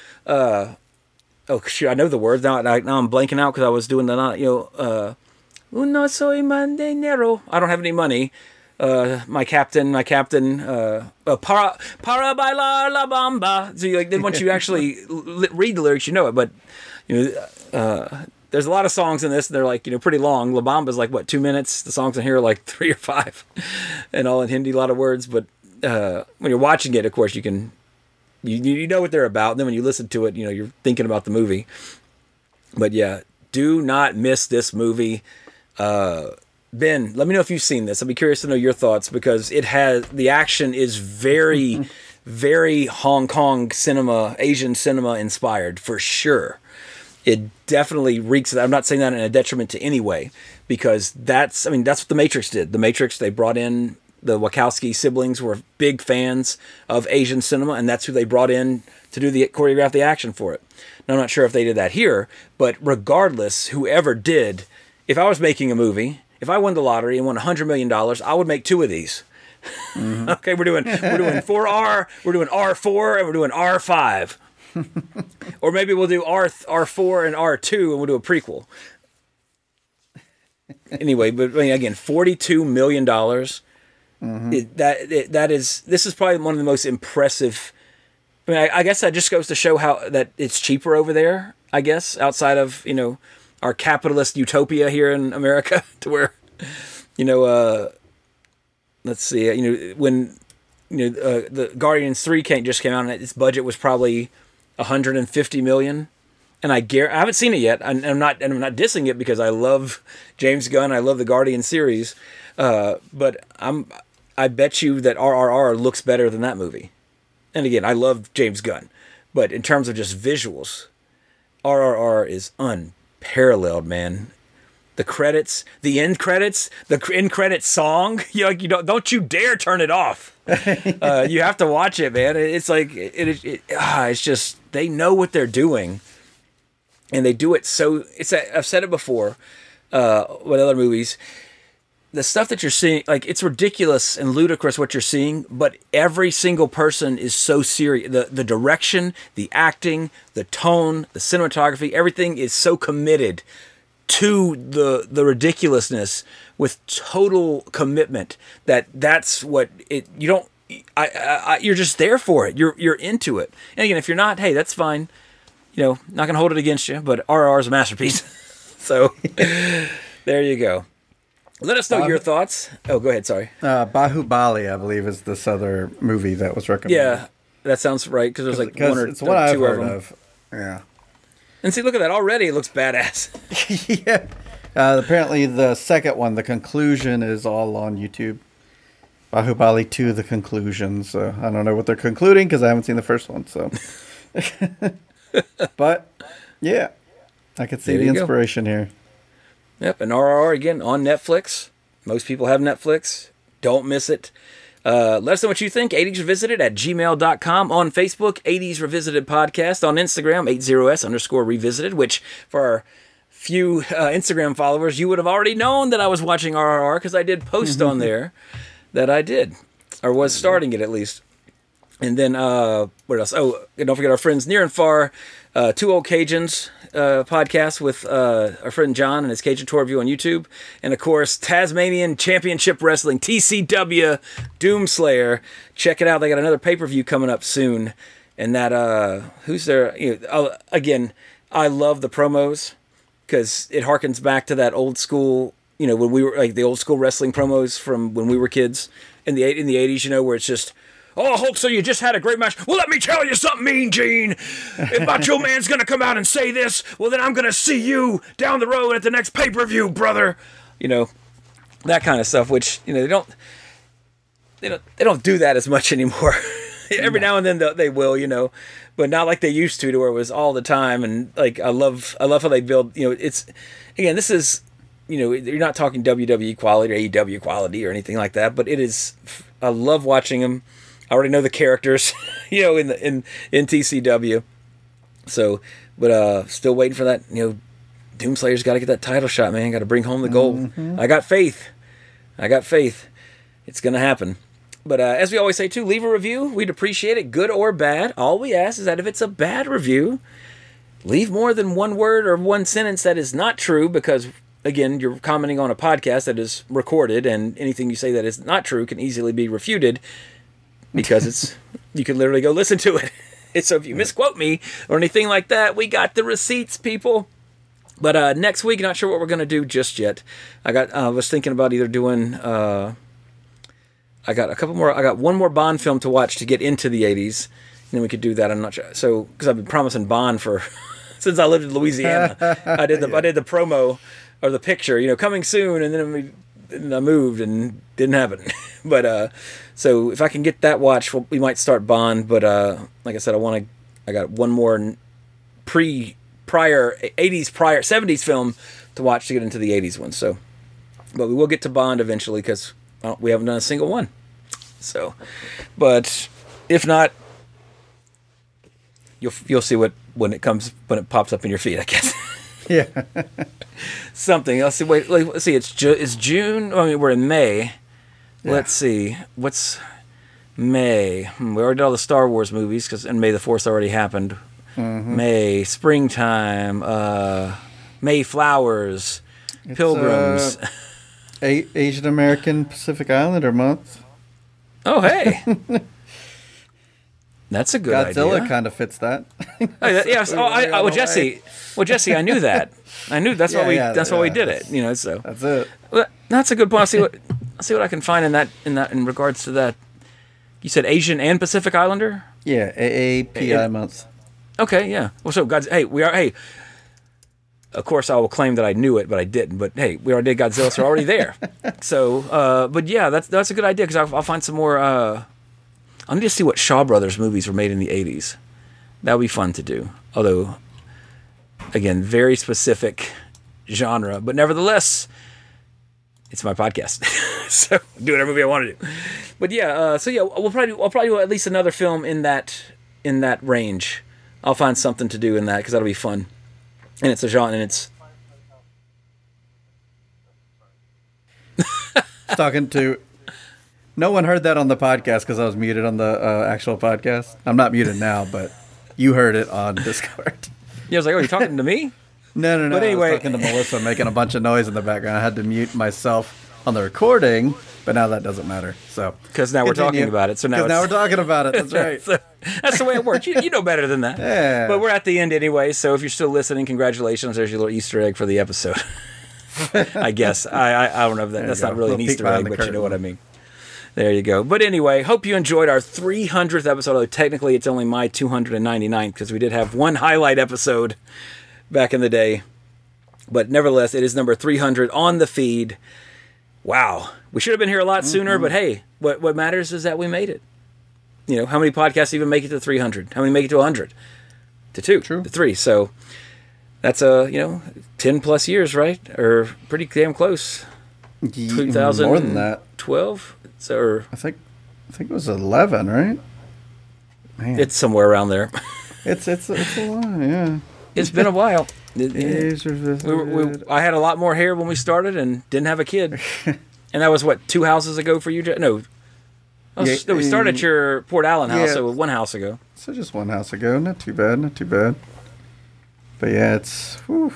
oh shoot, I know the words now. Now I'm blanking out because I was doing the uno soy mandinero. I don't have any money. My captain, para bailar la bamba. So then once you actually read the lyrics, you know it. But there's a lot of songs in this. And they're like pretty long. La Bamba's like what, 2 minutes. The songs in here are like 3 or 5, and all in Hindi, a lot of words. But when you're watching it, of course, you can you know what they're about. And then when you listen to it, you're thinking about the movie. But yeah, do not miss this movie. Ben, let me know if you've seen this. I'd be curious to know your thoughts, because the action is very, very Hong Kong cinema, Asian cinema inspired for sure. It definitely reeks. I'm not saying that in a detriment to any way, because that's what The Matrix did. The Matrix, they brought in the Wachowski siblings, were big fans of Asian cinema, and that's who they brought in to choreograph the action for it. Now, I'm not sure if they did that here, but regardless, whoever did, if I was making a movie, if I won the lottery and won $100 million, I would make 2 of these. Mm-hmm. Okay, we're doing 4R, we're doing R4, and we're doing R5. Or maybe we'll do R4 and R2, and we'll do a prequel. Anyway, but again, $42 million. Mm-hmm. This is probably one of the most impressive. I guess that just goes to show how that it's cheaper over there, I guess, outside of, our capitalist utopia here in America, to where, let's see, when, the Guardians 3 just came out, and its budget was probably $150 million. And I haven't seen it yet. I'm not dissing it, because I love James Gunn. I love the Guardian series. But I bet you that RRR looks better than that movie. And again, I love James Gunn, but in terms of just visuals, RRR is unparalleled, man. The credits, the end credits song, don't you dare turn it off. You have to watch it, man. It's like it's just, they know what they're doing, and they do it so. I've said it before with other movies. The stuff that you're seeing, like, it's ridiculous and ludicrous what you're seeing, but every single person is so serious. The direction, the acting, the tone, the cinematography, everything is so committed to the ridiculousness with total commitment that's what it. You don't. You're just there for it. You're into it. And again, if you're not, hey, that's fine. Not gonna hold it against you. But RRR is a masterpiece. So there you go. Let us know your thoughts. Oh, go ahead. Sorry. Bahubali, I believe, is this other movie that was recommended. Yeah, that sounds right, because there's like one or it's what I've two heard of them. of. Yeah. And see, look at that. Already it looks badass. Yeah. Apparently, the second one, the conclusion, is all on YouTube. Bahubali 2, the conclusion. So I don't know what they're concluding, because I haven't seen the first one. So, but yeah, I could see the inspiration here. Yep, and RRR, again, on Netflix. Most people have Netflix. Don't miss it. Let us know what you think. 80s Revisited at gmail.com. On Facebook, 80s Revisited Podcast. On Instagram, 80s_revisited, which for our few Instagram followers, you would have already known that I was watching RRR, because I did post on there that I did, or was starting it at least. And then, what else? Oh, and don't forget our friends near and far, Two Old Cajuns podcast with our friend John and his Cajun Tour Review on YouTube. And of course, Tasmanian Championship Wrestling, TCW Doomslayer. Check it out. They got another pay-per-view coming up soon. And that, who's there? Again, I love the promos, because it harkens back to that old school, when we were like the old school wrestling promos from when we were kids in the 80s, where it's just, oh, Hulk, so you just had a great match. Well, let me tell you something, Mean Gene. If Macho Man's going to come out and say this, well, then I'm going to see you down the road at the next pay-per-view, brother. That kind of stuff, which, they don't do that as much anymore. Every now and then they will, but not like they used to where it was all the time. And like, I love how they build, it's, again, this is, you're not talking WWE quality or AEW quality or anything like that, but it is, I love watching them. I already know the characters, in TCW. So, but still waiting for that. Doomslayer's got to get that title shot, man. Got to bring home the gold. Mm-hmm. I got faith. It's gonna happen. But as we always say too, leave a review. We'd appreciate it, good or bad. All we ask is that if it's a bad review, leave more than one word or one sentence that is not true, because again, you're commenting on a podcast that is recorded, and anything you say that is not true can easily be refuted. Because you can literally go listen to it. So if you misquote me or anything like that, we got the receipts, people. But next week, not sure what we're going to do just yet. I was thinking about either doing, I I got a couple more. I got one more Bond film to watch to get into the 80s. And then we could do that. I'm not sure. So, because I've been promising Bond for since I lived in Louisiana. I did the promo or the picture, coming soon, and then I moved and didn't happen. But so if I can get that watch, we might start Bond. But like I said, I got one more prior 70s film to watch to get into the 80s one. So, but we will get to Bond eventually because we haven't done a single one. So, but if not, you'll see when it pops up in your feed, I guess. Yeah. Something. Let's see. Wait. Let's see. It's June. I mean, we're in May. Yeah. Let's see. What's May? We already did all the Star Wars movies and May the 4th already happened. Mm-hmm. May, springtime, May flowers, pilgrims. Asian American Pacific Islander month. Oh, hey. That's a good idea. Godzilla kind of fits that. Jesse, I knew that. I knew that's why we did it. So that's it. Well, that's a good point. I'll see what I can find in regards to that. You said Asian and Pacific Islander? Yeah, AAPI month. Okay, yeah. Well, so of course I will claim that I knew it, but I didn't. But hey, we already did Godzilla, so we're already there. So, but yeah, that's a good idea because I'll find some more. I need to see what Shaw Brothers movies were made in the 80s. That would be fun to do. Although, again, very specific genre, but nevertheless, it's my podcast, so do whatever movie I want to do. But yeah, I'll probably do at least another film in that range. I'll find something to do in that because that'll be fun, and it's a genre, and it's talking to. No one heard that on the podcast because I was muted on the actual podcast. I'm not muted now, but you heard it on Discord. Yeah, I was like, "Oh, you talking to me?" No. But anyway, I was talking to Melissa, making a bunch of noise in the background. I had to mute myself on the recording, but now that doesn't matter. So because now we're talking about it. So now we're talking about it. That's right. So, that's the way it works. You know better than that. Yeah. But we're at the end anyway. So if you're still listening, congratulations. There's your little Easter egg for the episode. I guess I don't know if that's not really an Easter egg, but you know what I mean. There you go. But anyway, hope you enjoyed our 300th episode, although technically it's only my 299th because we did have one highlight episode back in the day. But nevertheless, it is number 300 on the feed. Wow. We should have been here a lot sooner, but hey, what matters is that we made it. How many podcasts even make it to 300? How many make it to 100? To 2. True. To 3. So that's 10 plus years, right? Or pretty damn close. 2000 more than that. 12? I think it was 11, right? Man. It's somewhere around there. It's a lot, yeah. It's been a while. I had a lot more hair when we started and didn't have a kid. And that was, 2 houses ago for you? No. We started at your Port Allen house, so 1 house ago. So just 1 house ago. Not too bad. But yeah, it's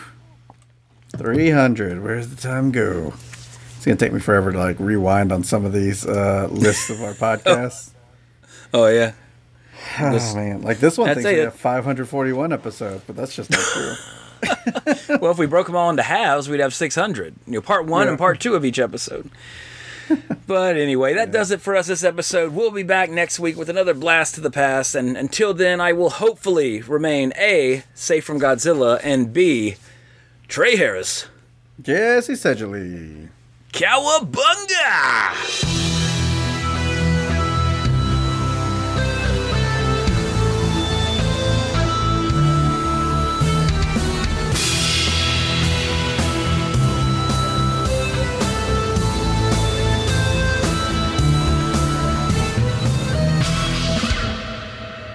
300. Where's the time go? It's going to take me forever to rewind on some of these lists of our podcasts. Oh, yeah. Oh, man. This one thinks we have 541 episodes, but that's just not true. Well, if we broke them all into halves, we'd have 600. Part 1 and part 2 of each episode. But anyway, that does it for us this episode. We'll be back next week with another blast to the past. And until then, I will hopefully remain A, safe from Godzilla, and B, Trey Harris. Jesse Sedgley. Cowabunga!